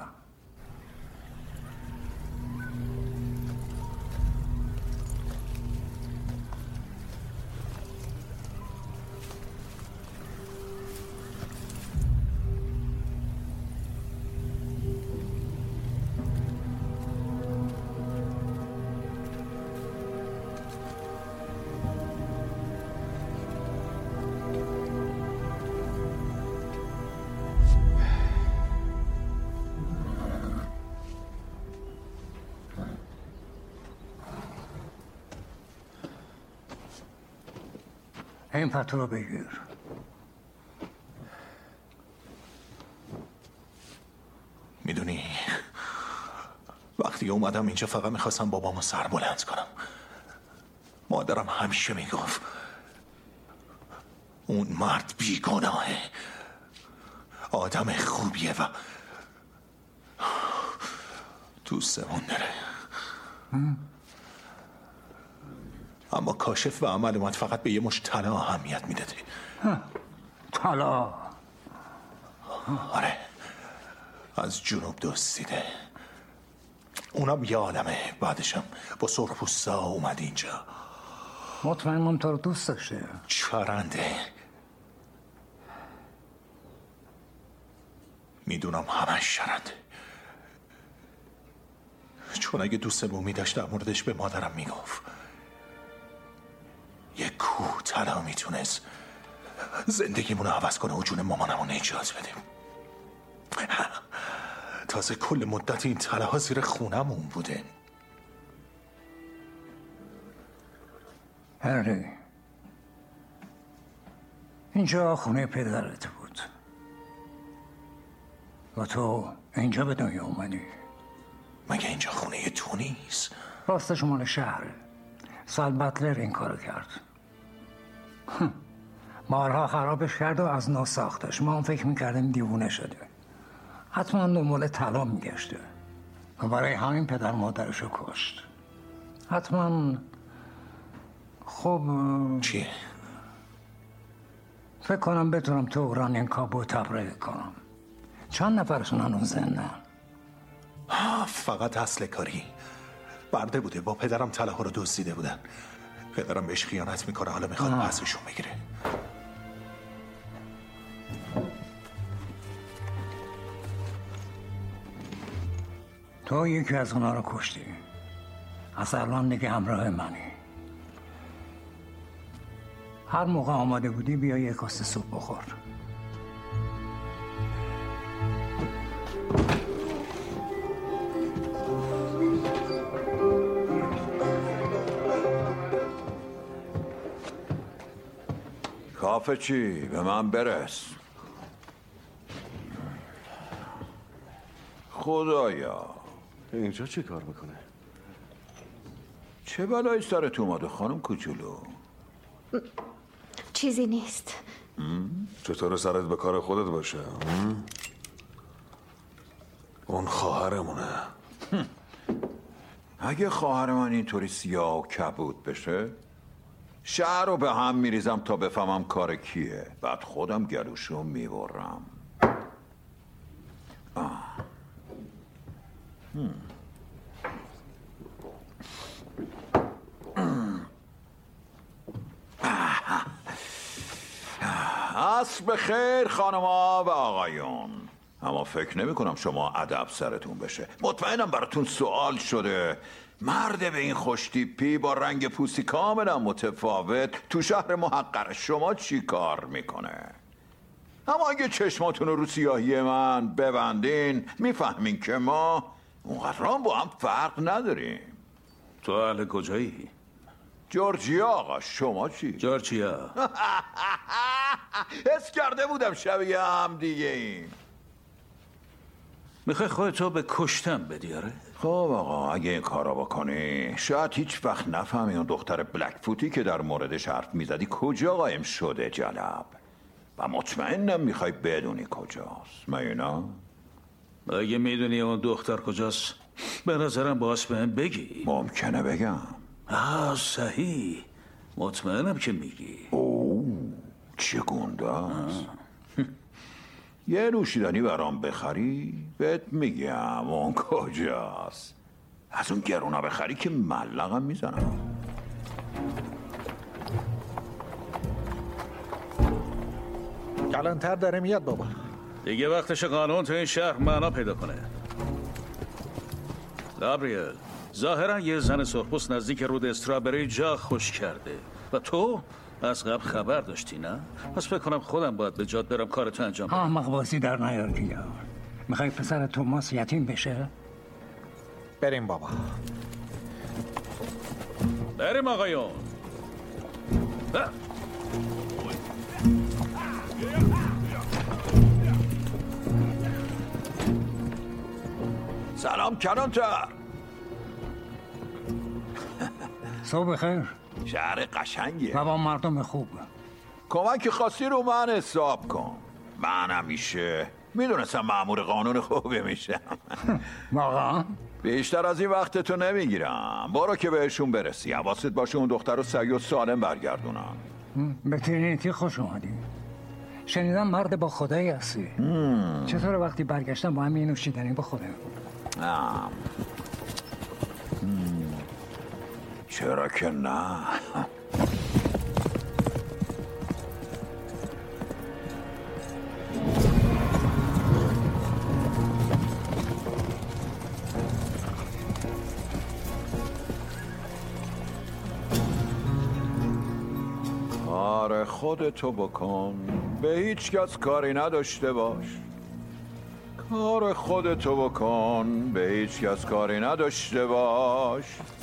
این پتو رو بگیر. میدونی وقتی اومدم اینجا فقط میخواستم بابامو سر بلند کنم. مادرم همیشه میگفت اون مرد بیگناهه، آدم خوبیه و دوستمون داره. اما کاشف و عمل اومد فقط به یه مش طلا اهمیت میداده. طلا؟ آره، از جنوب دزدیده. اونم یه عالمه. بعدشم با سرخپوستا اومد اینجا. مطمئنم تو رو دوست داشته. چرنده. میدونم همش شرنده، چون اگه دوستمون میداشت در موردش به مادرم میگفت. یه کوه طلا میتونست زندگیمونو عوض کنه و جون مامانمو نجات بدیم. تازه کل مدت این طلاها زیر خونمون بوده. هنری، اینجا خونه پدرت بود و تو اینجا به دنیا اومدی. مگه اینجا خونه تو نیست؟ راستش مال شهره. سال بتلر این کارو کرد. بارها خرابش کرد و از نو ساختش. ما هم فکر میکردیم دیوونه شده. حتما دنبال طلا میگشته و برای همین پدر مادرشو کشت. حتما. خب چیه؟ فکر کنم بتونم تو رانین کابو تبرئه کنم. چند نفرشون هنوز زندن؟ فقط اصل کاری برده بوده. با پدرم طلاها رو دزدیده بودن. پدرم بهش خیانت میکنه، حالا میخواد پسشون بگیره. تو یکی از اونا رو کشتی. از الان دیگه همراه منی. هر موقع آماده بودی بیا یک کاسه سوپ بخور. کافه چی؟ به من برس. خدایا اینجا چی کار میکنه؟ چه بلایی سرت اومده خانم کوچولو؟ چیزی نیست. چطور سرت به کار خودت باشه؟ اون خواهرمونه. اگه خواهر من اینطوری سیاه و کبود بشه، شهر رو به هم میریزم تا بفهمم کار کیه. بعد خودم گلوشو میبرم. عصر بخیر خانما و آقایون. اما فکر نمی کنم شما ادب سرتون بشه. مطمئنم براتون سوال شده مرد به این خوشتیپی با رنگ پوستی کاملا متفاوت تو شهر محقر شما چی کار میکنه؟ اما اگه چشماتون رو سیاهی من ببندین میفهمین که ما اونقدرام با هم فرق نداریم. تو اهل کجایی؟ جورجیا آقا. شما چی؟ جورجیا. حس کرده بودم شبیه هم دیگه ایم. میخوای خودتو به کشتن بدی آره؟ خب آقا اگه این کارا بکنی شاید هیچ وقت نفهمی اون دختر بلک فوتی که در موردش حرف میزدی کجا قایم شده جلب. و مطمئنم میخوای بدونی کجاست. مینا؟ اگه میدونی اون دختر کجاست به نظرم باز بهم بگی. ممکنه بگم. صحیح. مطمئنم که میگی. اوه چه گنده است. یه نوشیدنی برام بخری بهت میگم اون کجاست. از اون گرونا بخری که ملقم میزنم. کلانتر داره میاد بابا. دیگه وقتش قانون تو این شهر معنا پیدا کنه. گابریل ظاهرا یه زن سرخپوست نزدیک رود استرابری جا خوش کرده و تو از قبل خبر داشتی نه؟ پس فکر کنم خودم باید به جاد برم کارتو انجام بدم. احمق بازی در نیار کیا. میخوای پسر توماس یتیم بشه؟ بریم بابا. بریم آقایون. سلام کلانتر. صبح بخیر. شهر قشنگیه و با مردم خوب. کمک خاصی رو من حساب کن. من همیشه میدونستم مأمور قانون خوبی میشم. واقعا؟ بیشتر از این وقت تو نمیگیرم. برو که بهشون برسی. حواست باشه اون دختر رو سعی و سالم برگردونن. به ترینیتی خوش اومدی. شنیدم مرد با خدایی هستی. چطور وقتی برگشتم با همین نوشیدنی بخورم؟ چرا که نه. کار خودتو بکن به هیچ کس کاری نداشته باش. کار خودتو بکن به هیچ کس کاری نداشته باش.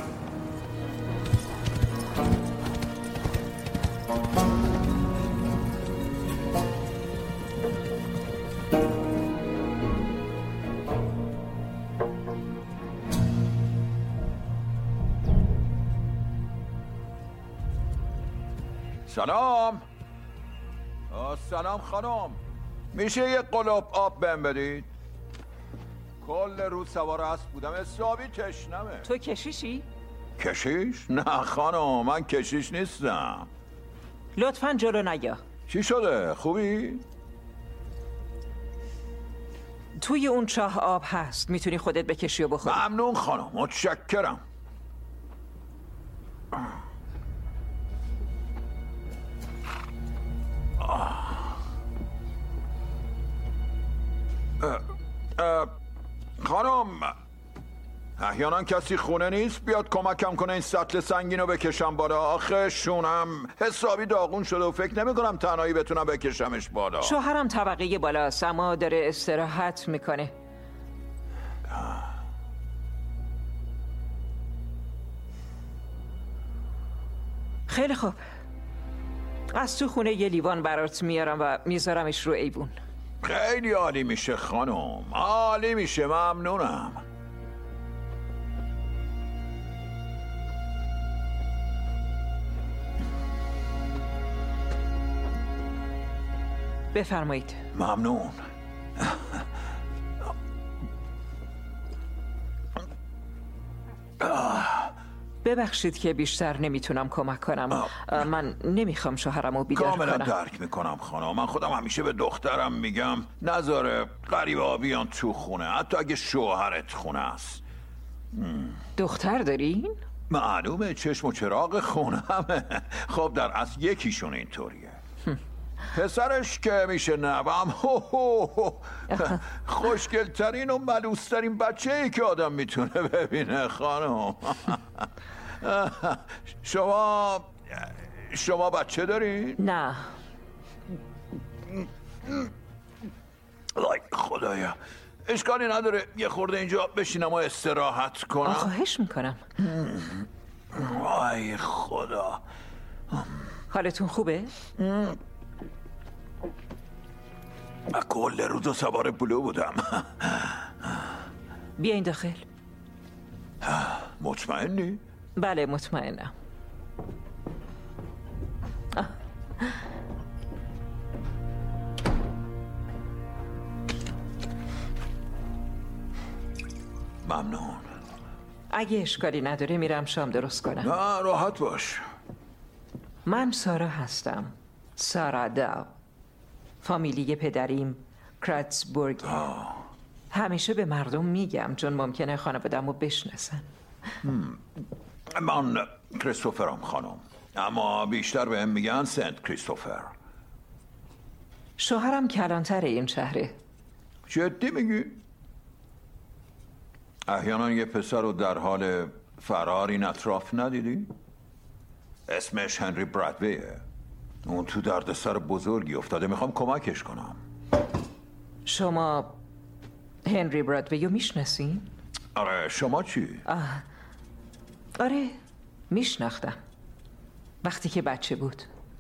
سلام. سلام خانم. میشه یه قلوب آب بهم بدید؟ کل روز سوار اسب بودم حسابی تشنمه. تو کشیشی؟ کشیش؟ نه خانم من کشیش نیستم. لطفاً جلو نیا. چی شده؟ خوبی؟ توی اون چاه آب هست. میتونی خودت بکشی و بخوری. ممنون خانم متشکرم. خانم احیانا کسی خونه نیست بیاد کمکم کنه این سطل سنگین رو بکشم بالا. آخه شونم حسابی داغون شده و فکر نمی کنم تنهایی بتونم بکشمش بالا. شوهرم طبقه بالاست اما داره استراحت میکنه. خیلی خوب. از تو خونه یه لیوان برات میارم و میذارمش رو ایوون. خیلی عالی میشه خانم. عالی میشه. ممنونم. بفرمایید. ممنون. ببخشید که بیشتر نمیتونم کمک کنم. من نمیخوام شوهرمو بیدار کنم. کاملا درک میکنم خانم. من خودم همیشه به دخترم میگم نذاره غریبه ها بیان تو خونه حتی اگه شوهرت خونه است. دختر دارین؟ معلومه چشم و چراغ خونه همه. خب در اصل یکیشون اینطوریه. پسرش که میشه نوام. خوشگلترین و ملوسترین بچه ای که آدم میتونه ببینه خانم. شما بچه دارین؟ نه. وای خدایا، اشکالی نداره یه خورده اینجا بشینم و استراحت کنم؟ خواهش میکنم. وای خدا. حالتون خوبه؟ کل روز سوار بلو بودم. بیاین داخل. مطمئنی؟ بله مطمئنم. ممنون. اگه اشکالی نداره میرم شام درست کنم. نه راحت باش. من سارا هستم. سارا داو. فامیلی پدریم کراتسبورگ. همیشه به مردم میگم چون ممکنه خانواده‌مو بشناسن. من کریستوفرم خانم، اما بیشتر بهم میگن سنت کریستوفر. شوهرم کلانتر این شهره. جدی میگی؟ احیانا یه پسر رو در حال فرار این اطراف ندیدی؟ اسمش هنری برادویه. اون تو دردسر بزرگی افتاده، میخوام کمکش کنم. شما هنری برادویو میشناسین؟ آره، شما چی؟ آره میشناختم وقتی که بچه بود.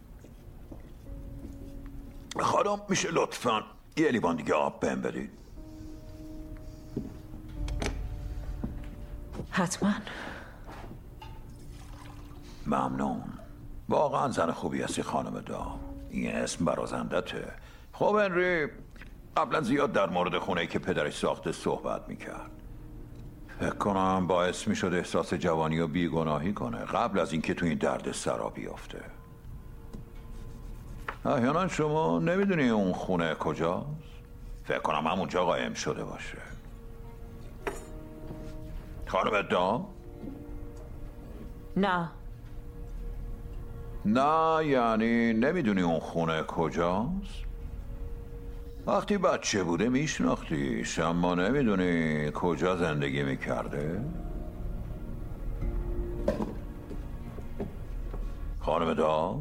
خانم میشه لطفاً یه لیوان دیگه آب بهم بدید؟ حتما. ممنون. واقعا زن خوبی هستی خانم دا. این اسم برازندته. خب هنری قبلا زیاد در مورد خونه‌ای که پدرش ساخته صحبت میکرد. فکر کنم باعث میشد احساس جوانی و بیگناهی کنه قبل از اینکه تو این درد سرا بیافته. احیانا شما نمیدونی اون خونه کجاست؟ فکر کنم همونجا قایم شده باشه. خانم دا؟ نه. نه یعنی نمیدونی اون خونه کجاست؟ وقتی بچه بوده میشناختیش اما نمیدونی کجا زندگی میکرده؟ خانم دا؟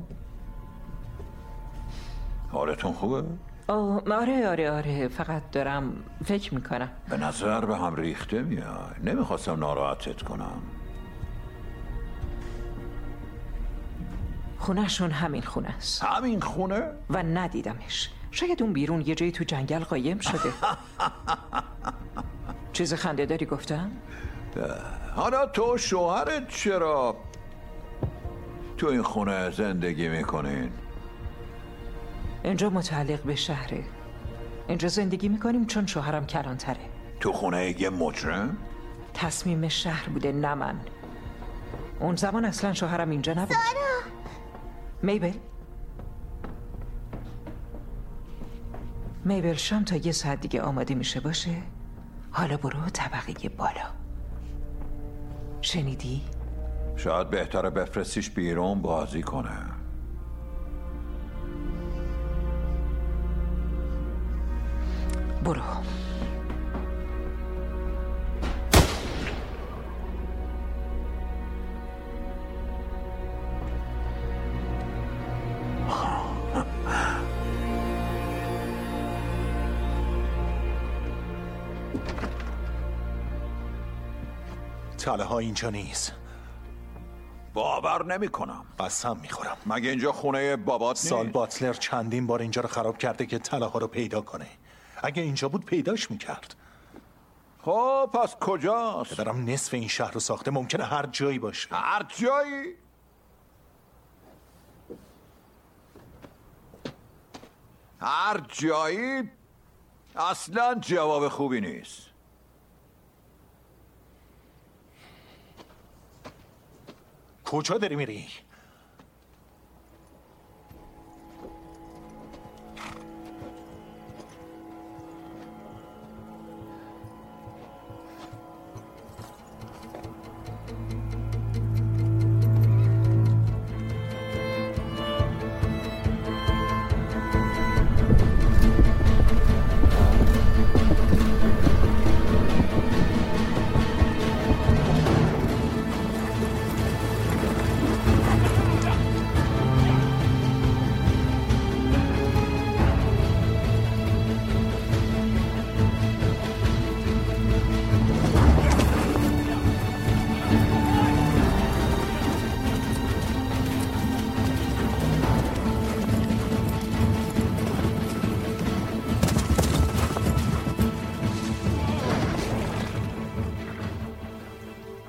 حالتون خوبه؟ آره فقط دارم فکر میکنم. به نظر به هم ریخته میای. نمیخواستم ناراحتت کنم. خونهشون همین خونه است. همین خونه؟ و ندیدمش. شاید اون بیرون یه جایی تو جنگل قایم شده. چیز خنده داری گفتم؟ حالا تو شوهرت چرا تو این خونه زندگی میکنین؟ اینجا متعلق به شهره. اینجا زندگی میکنیم چون شوهرم کلانتره. تو خونه یه مجرم؟ تصمیم شهر بوده نه من. اون زمان اصلا شوهرم اینجا نبود. سارا میبل شام تا 1 ساعت دیگه آماده میشه باشه. حالا برو طبقه بالا. شنیدی؟ شاید بهتره بفرستیش بیرون بازی کنه. برو. تله ها اینجا نیست. باور نمی کنم. قسم میخورم. مگه اینجا خونه بابات نیست؟ سال باتلر چندین بار اینجا رو خراب کرده که تله ها رو پیدا کنه. اگه اینجا بود پیداش میکرد. خب پس کجاست؟ پدرم نصف این شهر رو ساخته، ممکنه هر جایی باشه. هر جایی؟ هر جایی؟ اصلا جواب خوبی نیست. کجا داری میری؟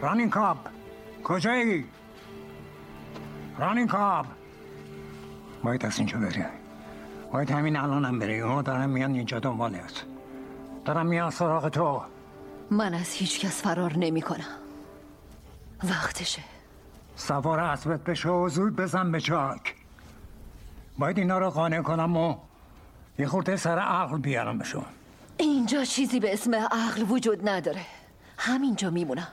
رانین کاب کجایی؟ رانین کاب باید از اینجا بری. باید همین الانم بری. اونا دارن میان اینجا دنبالت. دارن میان سراغ تو. من از هیچ کس فرار نمی کنم. وقتشه. سوار اسبت بشو و زود بزن به چاک. باید اینا رو قانع کنم و یه خورده سر عقل بیارم بشون. اینجا چیزی به اسم عقل وجود نداره. همینجا میمونم.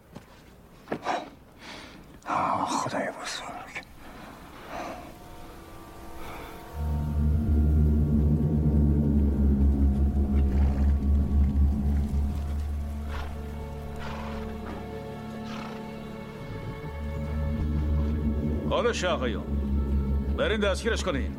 خدای بزرگ. خودش آقایون برین دستگیرش کنین.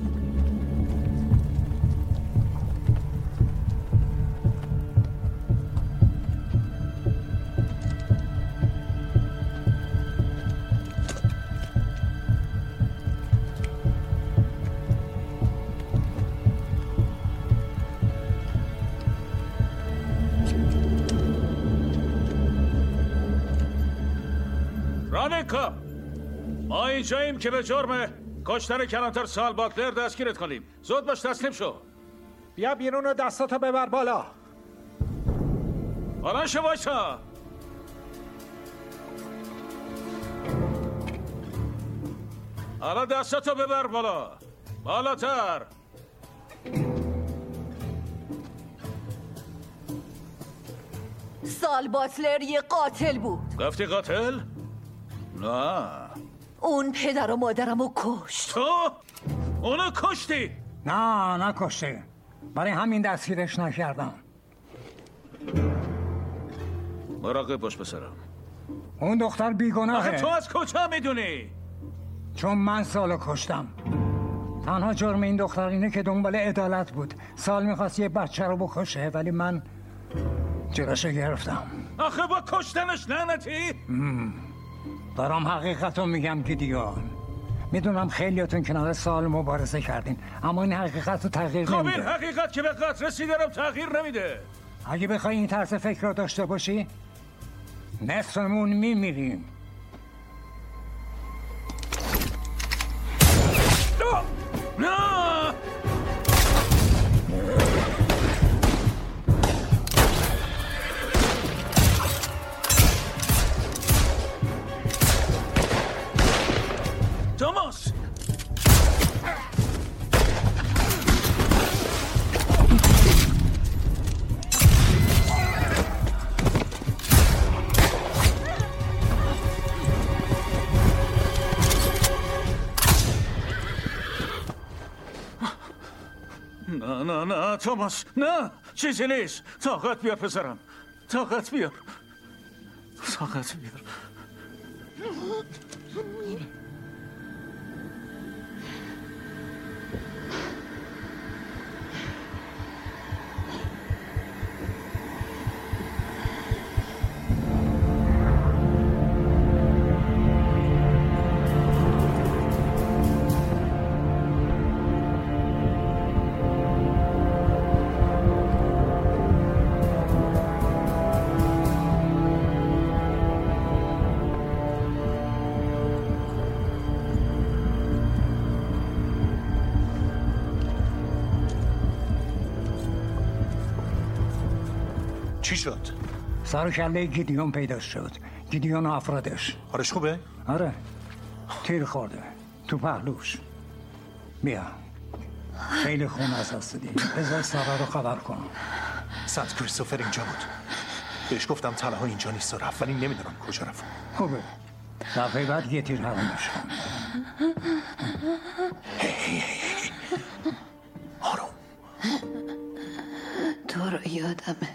رانکا ما اینجاییم که به جرم کشتن کلانتر سال باکلر دستگیرت کنیم. زود باش تسلیم شو. بیا بیرون و دستاتو ببر بالا. بالا شو وایسا. حالا دستاتو ببر بالا. بالاتر. سال باتلر یه قاتل بود. گفتی قاتل؟ نه. اون پدر و مادرمو کشت. تو؟ اونو کشتی؟ نه نکشتی. برای همین دستگیرش نکردم. مراقب باش پسرم. اون دختر بیگناهه. آخه تو از کجا میدونی؟ چون من سالو کشتم. تنها جرم این دختر اینه که دنبال عدالت بود. سال میخواست یه بچه رو بکشه ولی من جلوشو گرفتم. آخه با کشتنش لعنتی؟ دارم حقیقت رو میگم گیدیون. میدونم خیلیاتون کنار سال مبارزه کردین اما این حقیقت رو تغییر نمیده. خب این حقیقت که به قتل رسیدنم تغییر نمیده. اگه بخوای این طرز فکر رو داشته باشی نصفمون میمیریم. نه توماس نه توماس نه چیزی نیست. طاقت بیار پسرم. طاقت بیار. طاقت بیار. چی شد؟ سر و کله گیدیون پیدا شد. گیدیون و افرادش. حالش خوبه؟ آره تیر خورده تو پهلوش. بیا خیلی خون از دست دادی. بذار سارا رو خبر کنم. سنت کریستوفر اینجا بود. بهش گفتم طلاها اینجا نیست و رفت ولی نمیدونم کجا رفت. خوبه دفعه بعد یه تیر حرامش کن. آروم. تو رو یادمه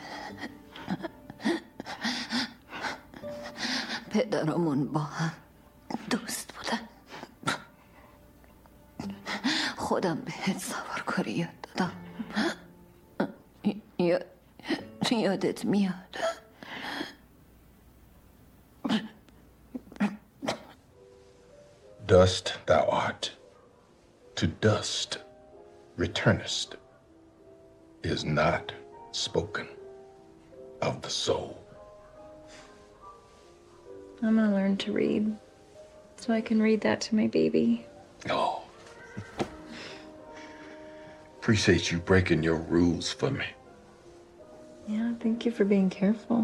پدرمون با هم دوست بودن. خودم بهت سوارکاری یاد دادم. یادت میاد؟ Dust thou art, to dust returnest, is not spoken of the soul. I'm gonna learn to read so I can read that to my baby. Oh. Appreciate you breaking your rules for me. Yeah, thank you for being careful.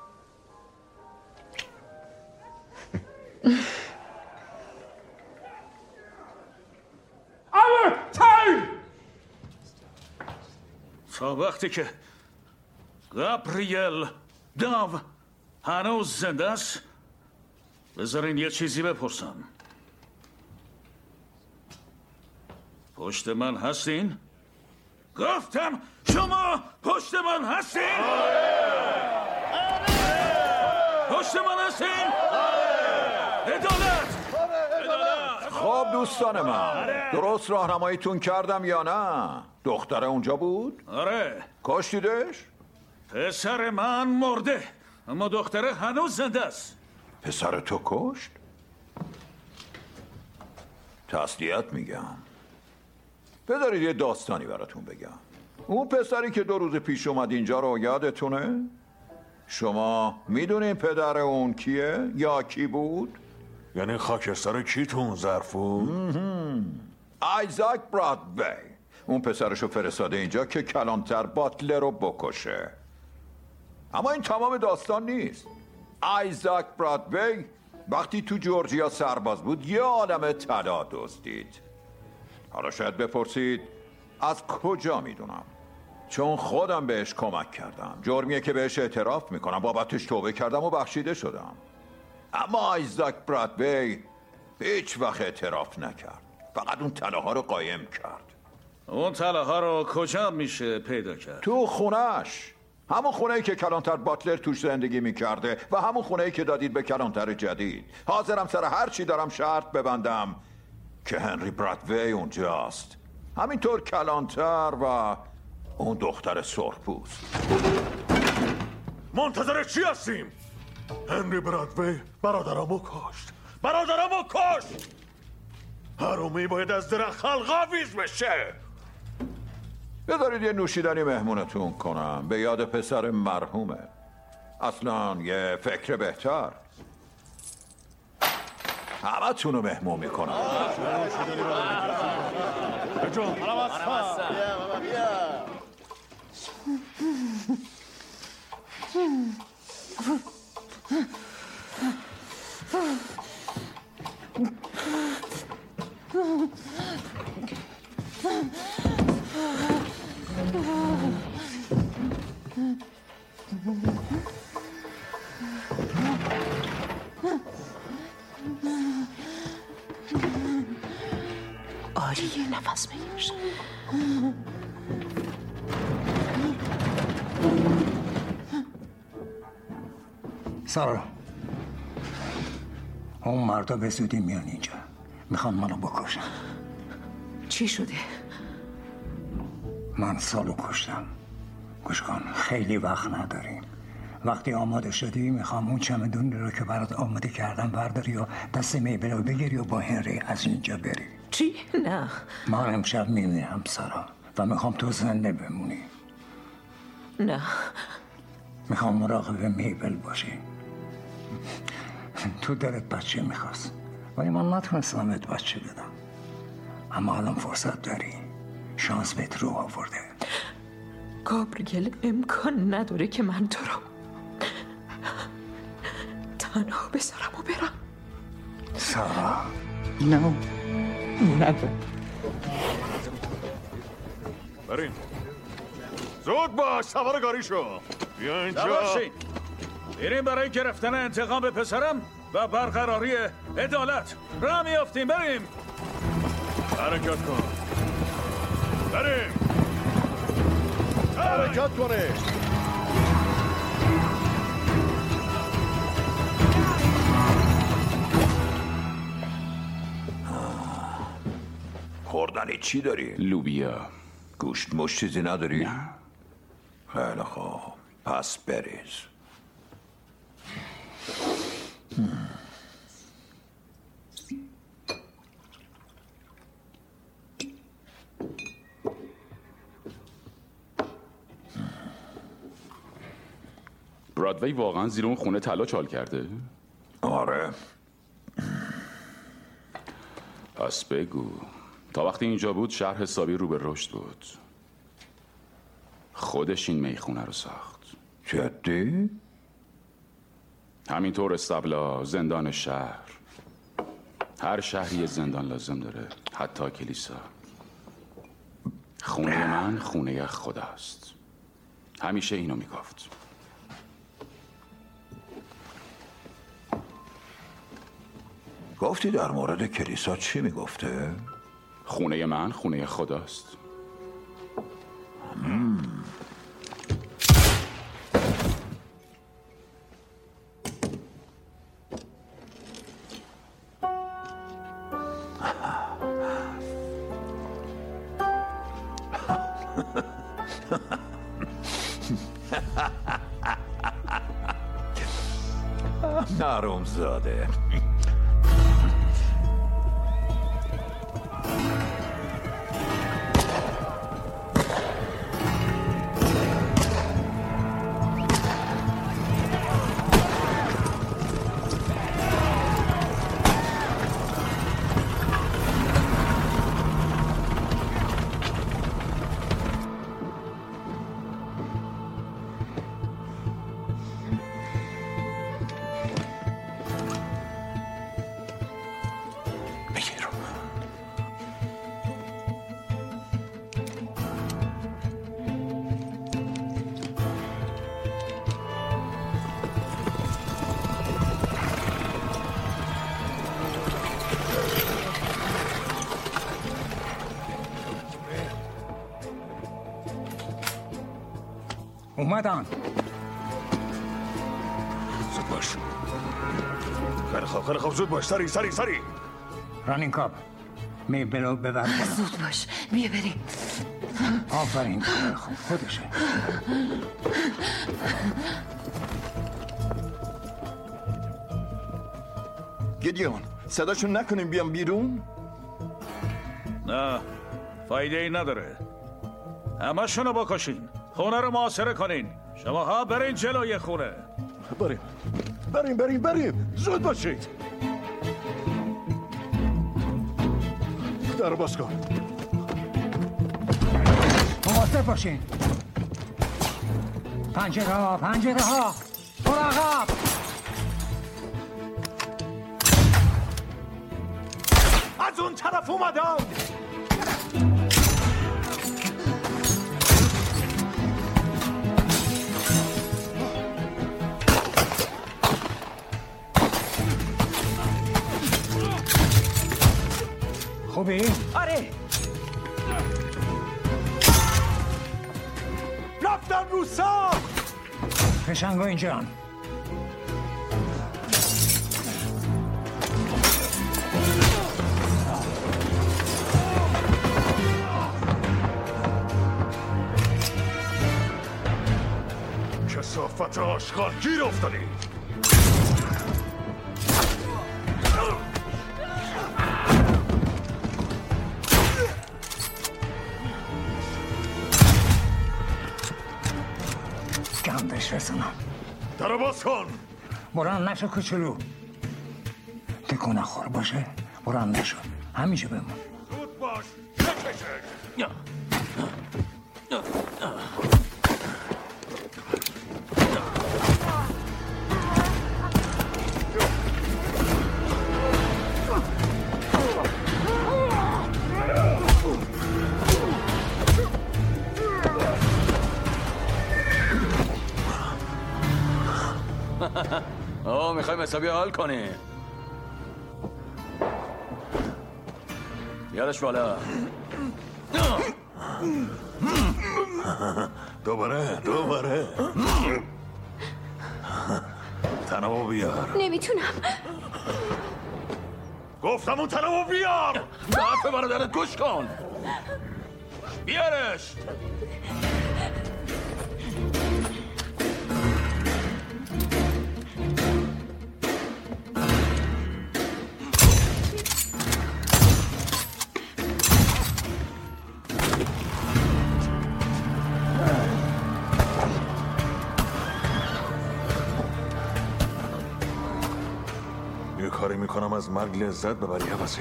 تا وقتی که گابریل داو هنوز زنده است بذارین یه چیزی بپرسم. پشت من هستین؟ گفتم شما پشت من هستین؟ پشت من هستین؟ عدالت! خب دوستان من، درست راهنماییتون کردم یا نه؟ دختره اونجا بود؟ آره. کشتیدش؟ پسر من مرده اما دختره هنوز زنده است. پسر تو کشت؟ تسلیت میگم. بذارید یه داستانی براتون بگم. اون پسری که 2 روز پیش اومد اینجا رو یادتونه؟ شما میدونین پدر اون کیه؟ یا کی بود؟ یعنی خاکستر کی تو اون ظرف بود؟ آیزاک برادوی. اون پسرشو فرستاده اینجا که کلانتر باتلر رو بکشه. اما این تمام داستان نیست. آیزاک برادوی وقتی تو جورجیا سرباز بود یه عالمه طلا دزدید. حالا شاید بپرسید از کجا میدونم؟ چون خودم بهش کمک کردم. جرمیه که بهش اعتراف میکنم. بابتش توبه کردم و بخشیده شدم. اما آیزاک برادوی هیچ وقت اعتراف نکرد. فقط اون طلاها رو قایم کرد. اون طلاها رو کجا میشه پیدا کرد؟ تو خونش. همون خونه‌ای که کلانتر باتلر توش زندگی میکرده و همون خونه‌ای که دادید به کلانتر جدید. حاضرم سر هر چی دارم شرط ببندم که هنری برادوی اونجاست. همینطور کلانتر و اون دختر سرخپوست. منتظر چی هستیم؟ هنری برادوی برادرمو کشت. برادرمو کشت! هرومی باید از درخت خلقاویز بشه. بذارید یه نوشیدنی مهمونتون کنم به یاد پسر مرحومه. اصلا یه فکر بهتر. همه تونو مهمون میکنم. عالیه، نفس بگیر. سارا، اون مردا به زودی میان اینجا. میخوان منو بکشن. چی شده؟ من سالو کشتم. گوش کن، خیلی وقت نداریم. وقتی آماده شدی میخوام اون چمدون رو که برات آماده کردم برداری و دست میبل رو بگیری و با هنری از اینجا بری. چی؟ نه. من امشب میمیرم سارا و میخوام تو زنده بمونی. نه. میخوام مراقب میبل باشی. تو دلت بچه میخواست ولی من نتونستم بهت بچه بدم. اما الان فرصت داری. شانس بهت رو آورده. گابریل امکان نداره که من تو رو تنها بذارم و برم. سارا نه نگو. بریم زود باش، سوار گاری شو. بیا اینجا. باشین. بریم برای گرفتن انتقام به پسرم و برقراری عدالت. راه میافتیم. بریم. حرکت کن. بریم. حرکت کنه. خوردنی چی داری؟ لوبیا. گوشت مش چیزی نداری؟ نه. خیلی خوب، پس بریز. برادوی واقعا زیر اون خونه طلا چال کرده؟ آره. پس بگو، تا وقتی اینجا بود شهر حسابی رو به رشد بود. خودش این میخونه رو ساخت. جدی؟ همینطور استبلا، زندان شهر. هر شهری یه زندان لازم داره، حتی کلیسا. خونه من خونه خداست. همیشه اینو میگفت. گفتی در مورد کلیسا چی میگفته؟ خونه من خونه خداست. نروم زاده. اومدن. زود باش. خیلی خوب زود باش. سری. رانین کاب میبلو ببر. زود باش بیا بریم. آفرین. خب خودشه. گیدیون صداشون نکنیم بیام بیرون؟ نه فایده ای نداره. همه شونو بکشین، خونه رو محاصره کنین. شماها برین جلوی خونه. بریم زود باشید. در باز کن. مواظب باشین. پنجره ها مراقب. از اون طرف اومدن. خوبی؟ آره. رفتن رو ساخت. پشنگو اینجا. کثافت آشغال گیر افتادی. گندش رسونم. درو باز کن. بران نشو کوچولو. تکو نخور باشه. بران نشو. همیشه بمون. زود باش. بکشه. میخوایم حسابی حال کنیم. بیارش بالا. دوباره تنمو بیار. نمیتونم. گفتم اون تنمو بیار. حرف برادرت گوش کن. بیارش. کاری میکنم از مرگ لذت ببری عوضی.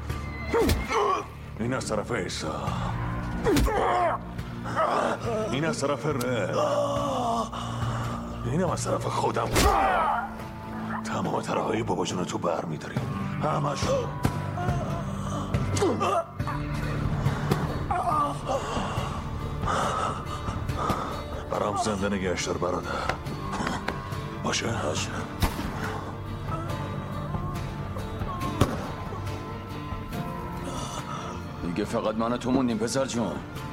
این از طرف عیسا، این از طرف ره، اینم از طرف خودم. تمام طرحهای بابا جون تو بر میداریم، همشو. برام زنده نگهش دار برادر. باشه؟ باشه. دیگه فقط من و تو موندیم پسر جون.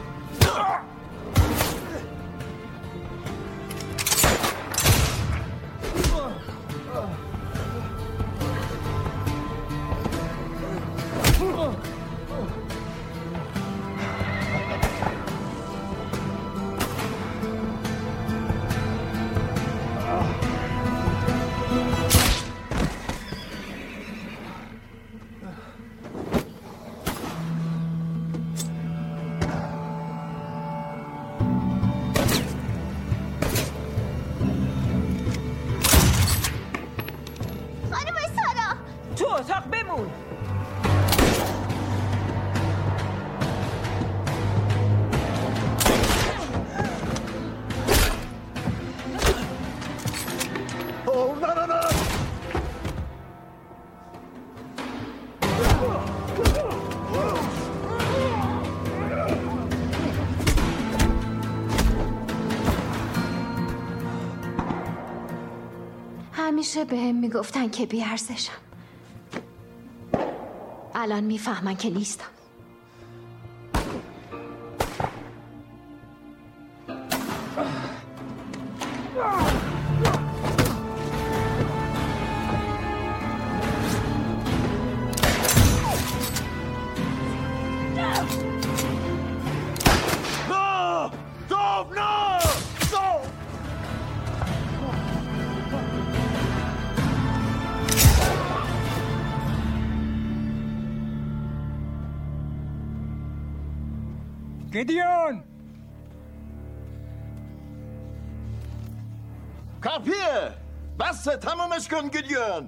همیشه بهم میگفتن که بی‌ارزشم. الان میفهمن که نیستم. گیدیون! کافیه! بس تمامش کن گیدیون!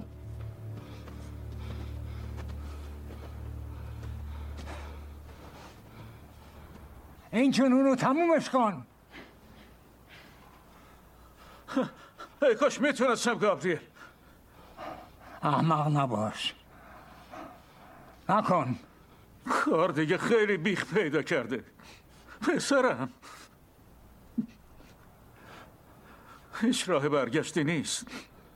این جنون رو تمومش کن! ای کاش میتونستم گابریل. احمق نباش. نکن. کار دیگه خیلی بیخ پیدا کرده. پسرم هیچ راه برگشتی نیست.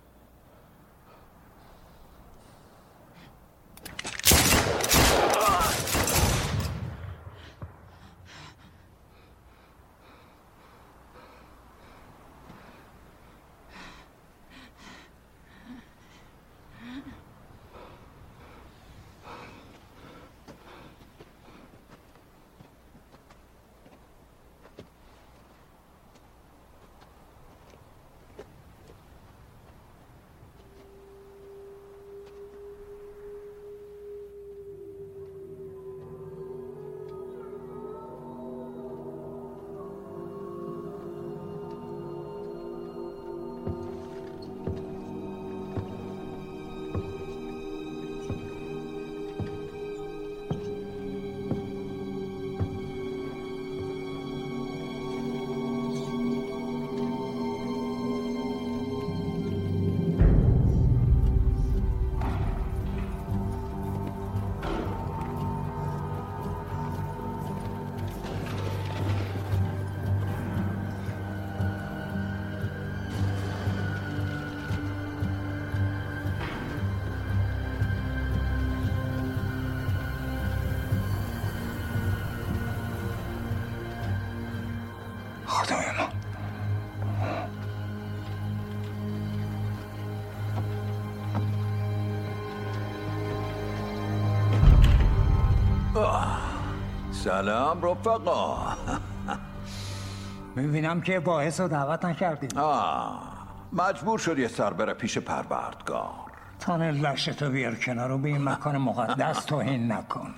خدای من. سلام رفقا. میبینم که باعث رو دعوت نکردیم. مجبور شد یه سر بره پیش پروردگار. تن لشتو بیار کنار و به این مکان مقدس توهین نکن.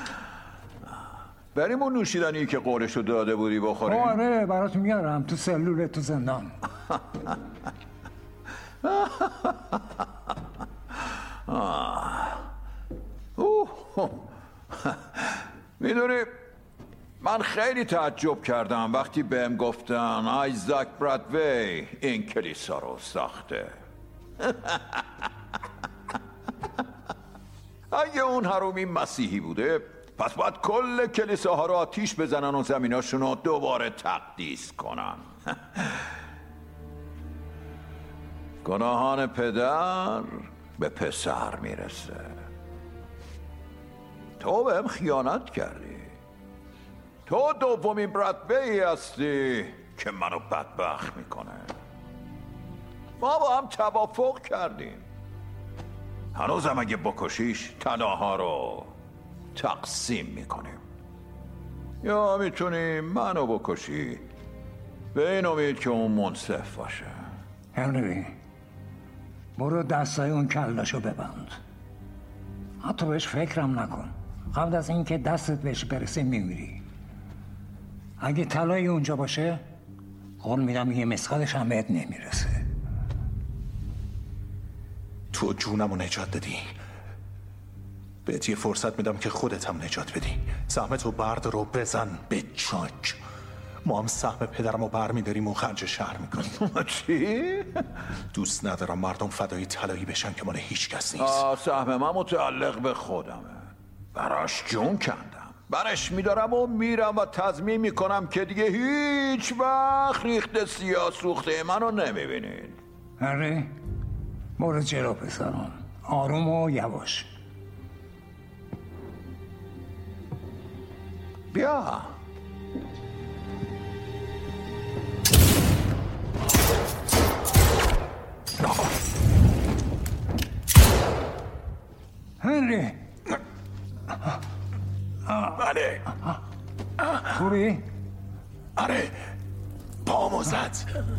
بریم اون نوشیدنی که قولشو داده بودی بخوریم. آره برات میارم تو سلول تو زندان. میدونی من خیلی تعجب کردم وقتی بهم گفتن آیزاک برادوی این کلیسا رو ساخته. اگه اون حرومی مسیحی بوده پس باید کل کلیساها رو آتیش بزنن و زمیناشون رو دوباره تقدیس کنن. گناهان پدر به پسر میرسه. تو بهم خیانت کردی. تو دومین برادوی هستی که منو بدبخت میکنه. ما با هم توافق کردیم هنوزم اگه بکشیش طلاها رو تقسیم میکنیم، یا میتونی منو بکشی به این امید که اون منصف باشه. هنری برو دستای اون کلاشو ببند، حتی بهش فکرم نکن. قبل از اینکه دستت بهش برسه میمیری. اگه طلای اونجا باشه قول میدم یه مسخالش هم بهت نمیرسه. تو جونمو نجات دادی، بهت یه فرصت میدم که خودت هم نجات بدی. سهمتو برد رو بزن به چاک. ما هم سهم پدرمو برمیداریم و خرج شهر میکنیم. چی؟ دوست ندارم مردم فدای طلایی بشن که مال هیچ کس نیست. سهم من متعلق به خودمه. براش جون کندم، برش میدارم و میرم و تضمین میکنم که دیگه هیچ وقت ریخت سیاه سوخته منو نمیبینید. آره برو جلو پسران، آروم و یواش. بیا. هنری بله. خوبی؟ آره پامو زد.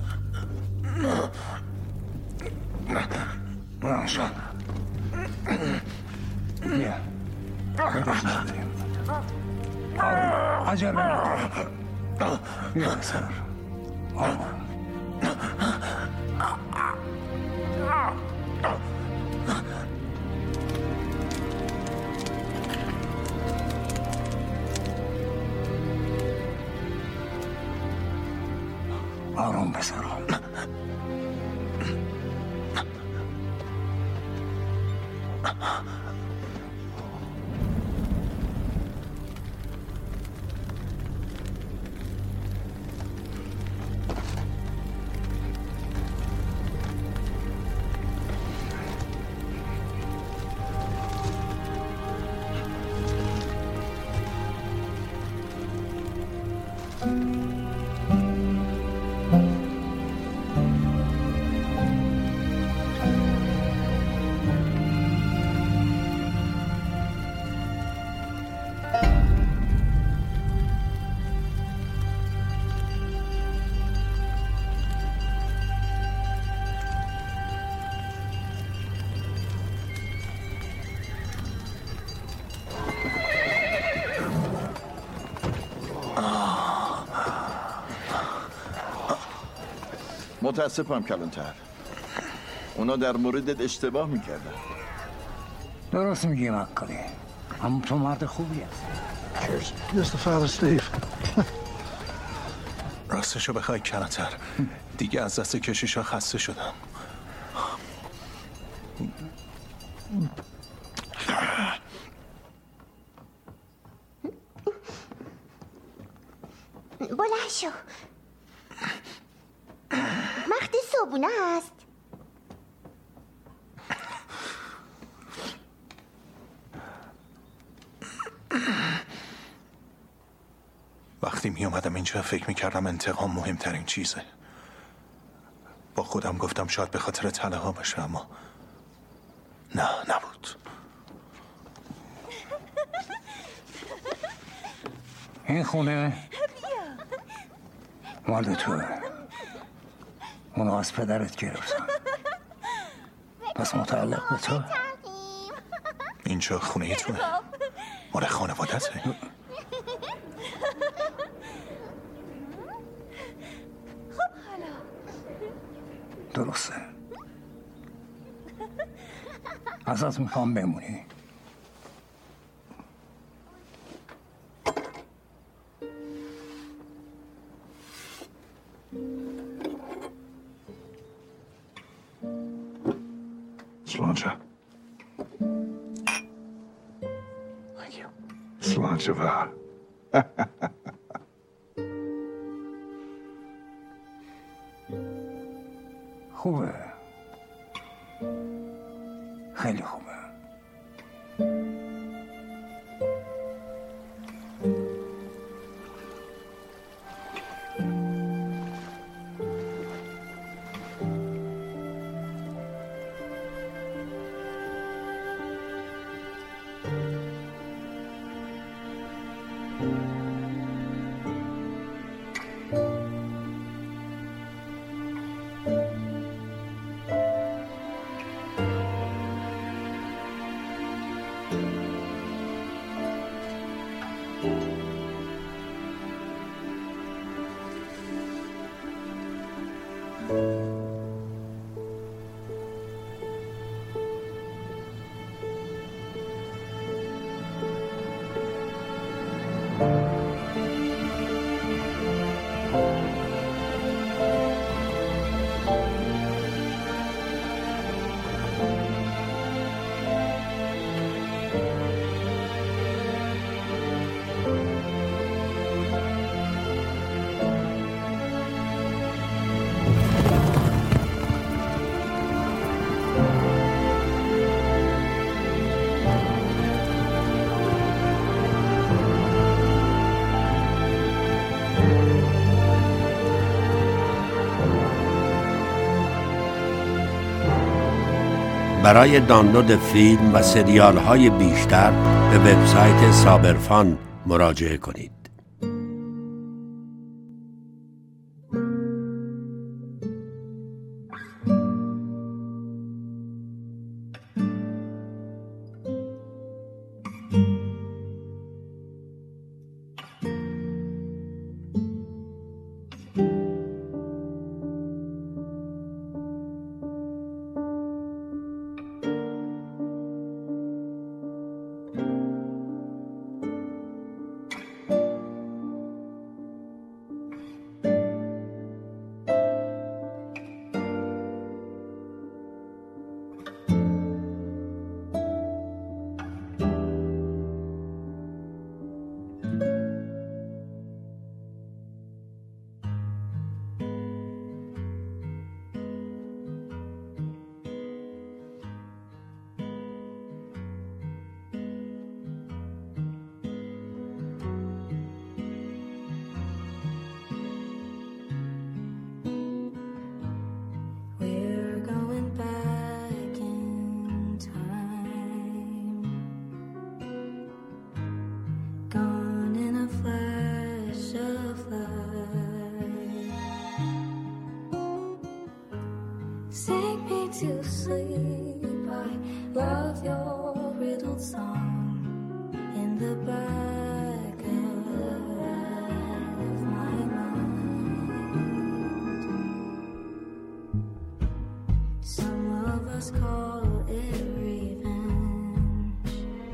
برانشو بیا بدش نداریم. عجله نداریم. بیا بسر آروم. آروم بسرم. متاسفم کلانتر، اونا در موردت اشتباه میکردن. درست میگی مکالی، اما تو مرد خوبی هست. Here's the father, Steve. راستشو بخوای کلانتر، دیگه از دست کشیشا خسته شدم. بلند شو، وقتی صبونه است. وقتی می اومدم اینجا فکر میکردم انتقام مهمترین چیزه. با خودم گفتم شاید به خاطر طلاها باشه، اما نه، نبود. این خونه مال توه. اونو از پدرت گرفتم، پس متعلق به تو. اینجا خونه توه، مال خانوادته. درسته. ازت میخوام بمونی. Sláinte. Thank you. Sláinte bha. خوبه. خیلی خوبه. برای دانلود فیلم و سریال های بیشتر به وبسایت صابرفان مراجعه کنید. To sleep, I love your riddled song in the back of my mind. Some of us call it revenge,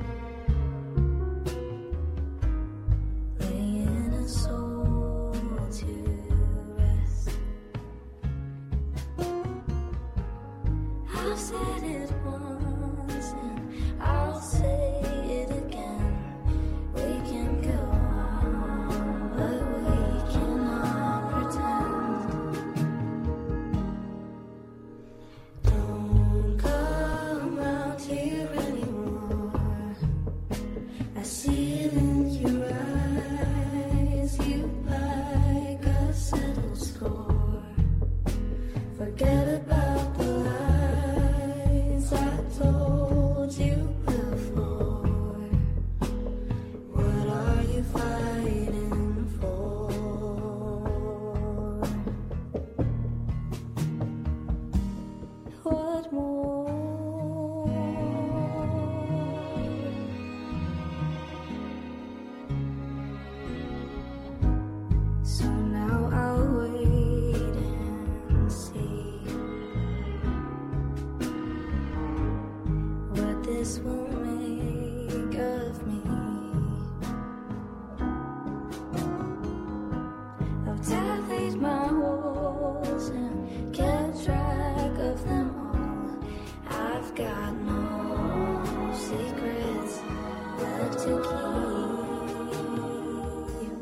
laying a soul to rest. I've said it once and I'll say it again. We can go on, but we cannot pretend. Don't come round here anymore. I see it in your eyes. You like a settled score. Forget about the lies I told you before. What are you fighting for? What more? So now I'll wait and see. this will make of me. I've tallied my holes and kept track of them all. I've got no secrets left to keep,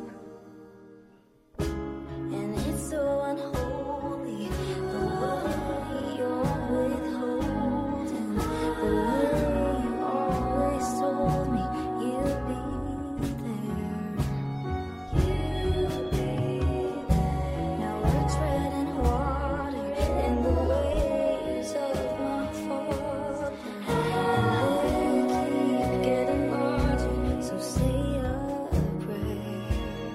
and it's so unholy the way you're withholding, the way you always told me you'd be there. You'd be there. Now we're treading water in the waves of my fall, and they keep getting larger. So say a prayer.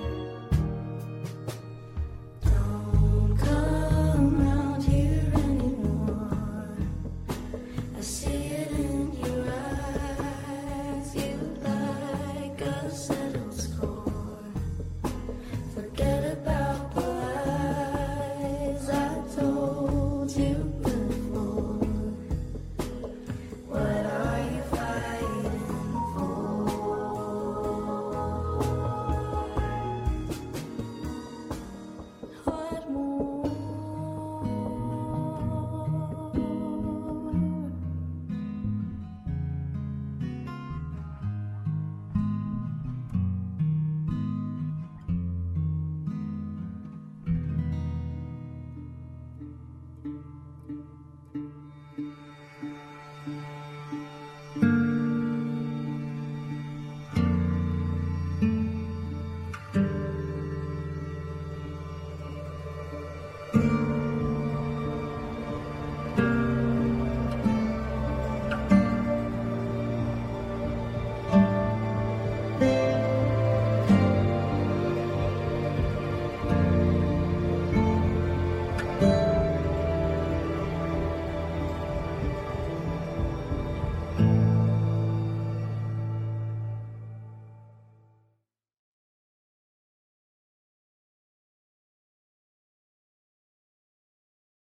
Don't come round here anymore. I see it in your eyes. You like a settled score. Forget about the lies I told you before. What are you fighting for? What more?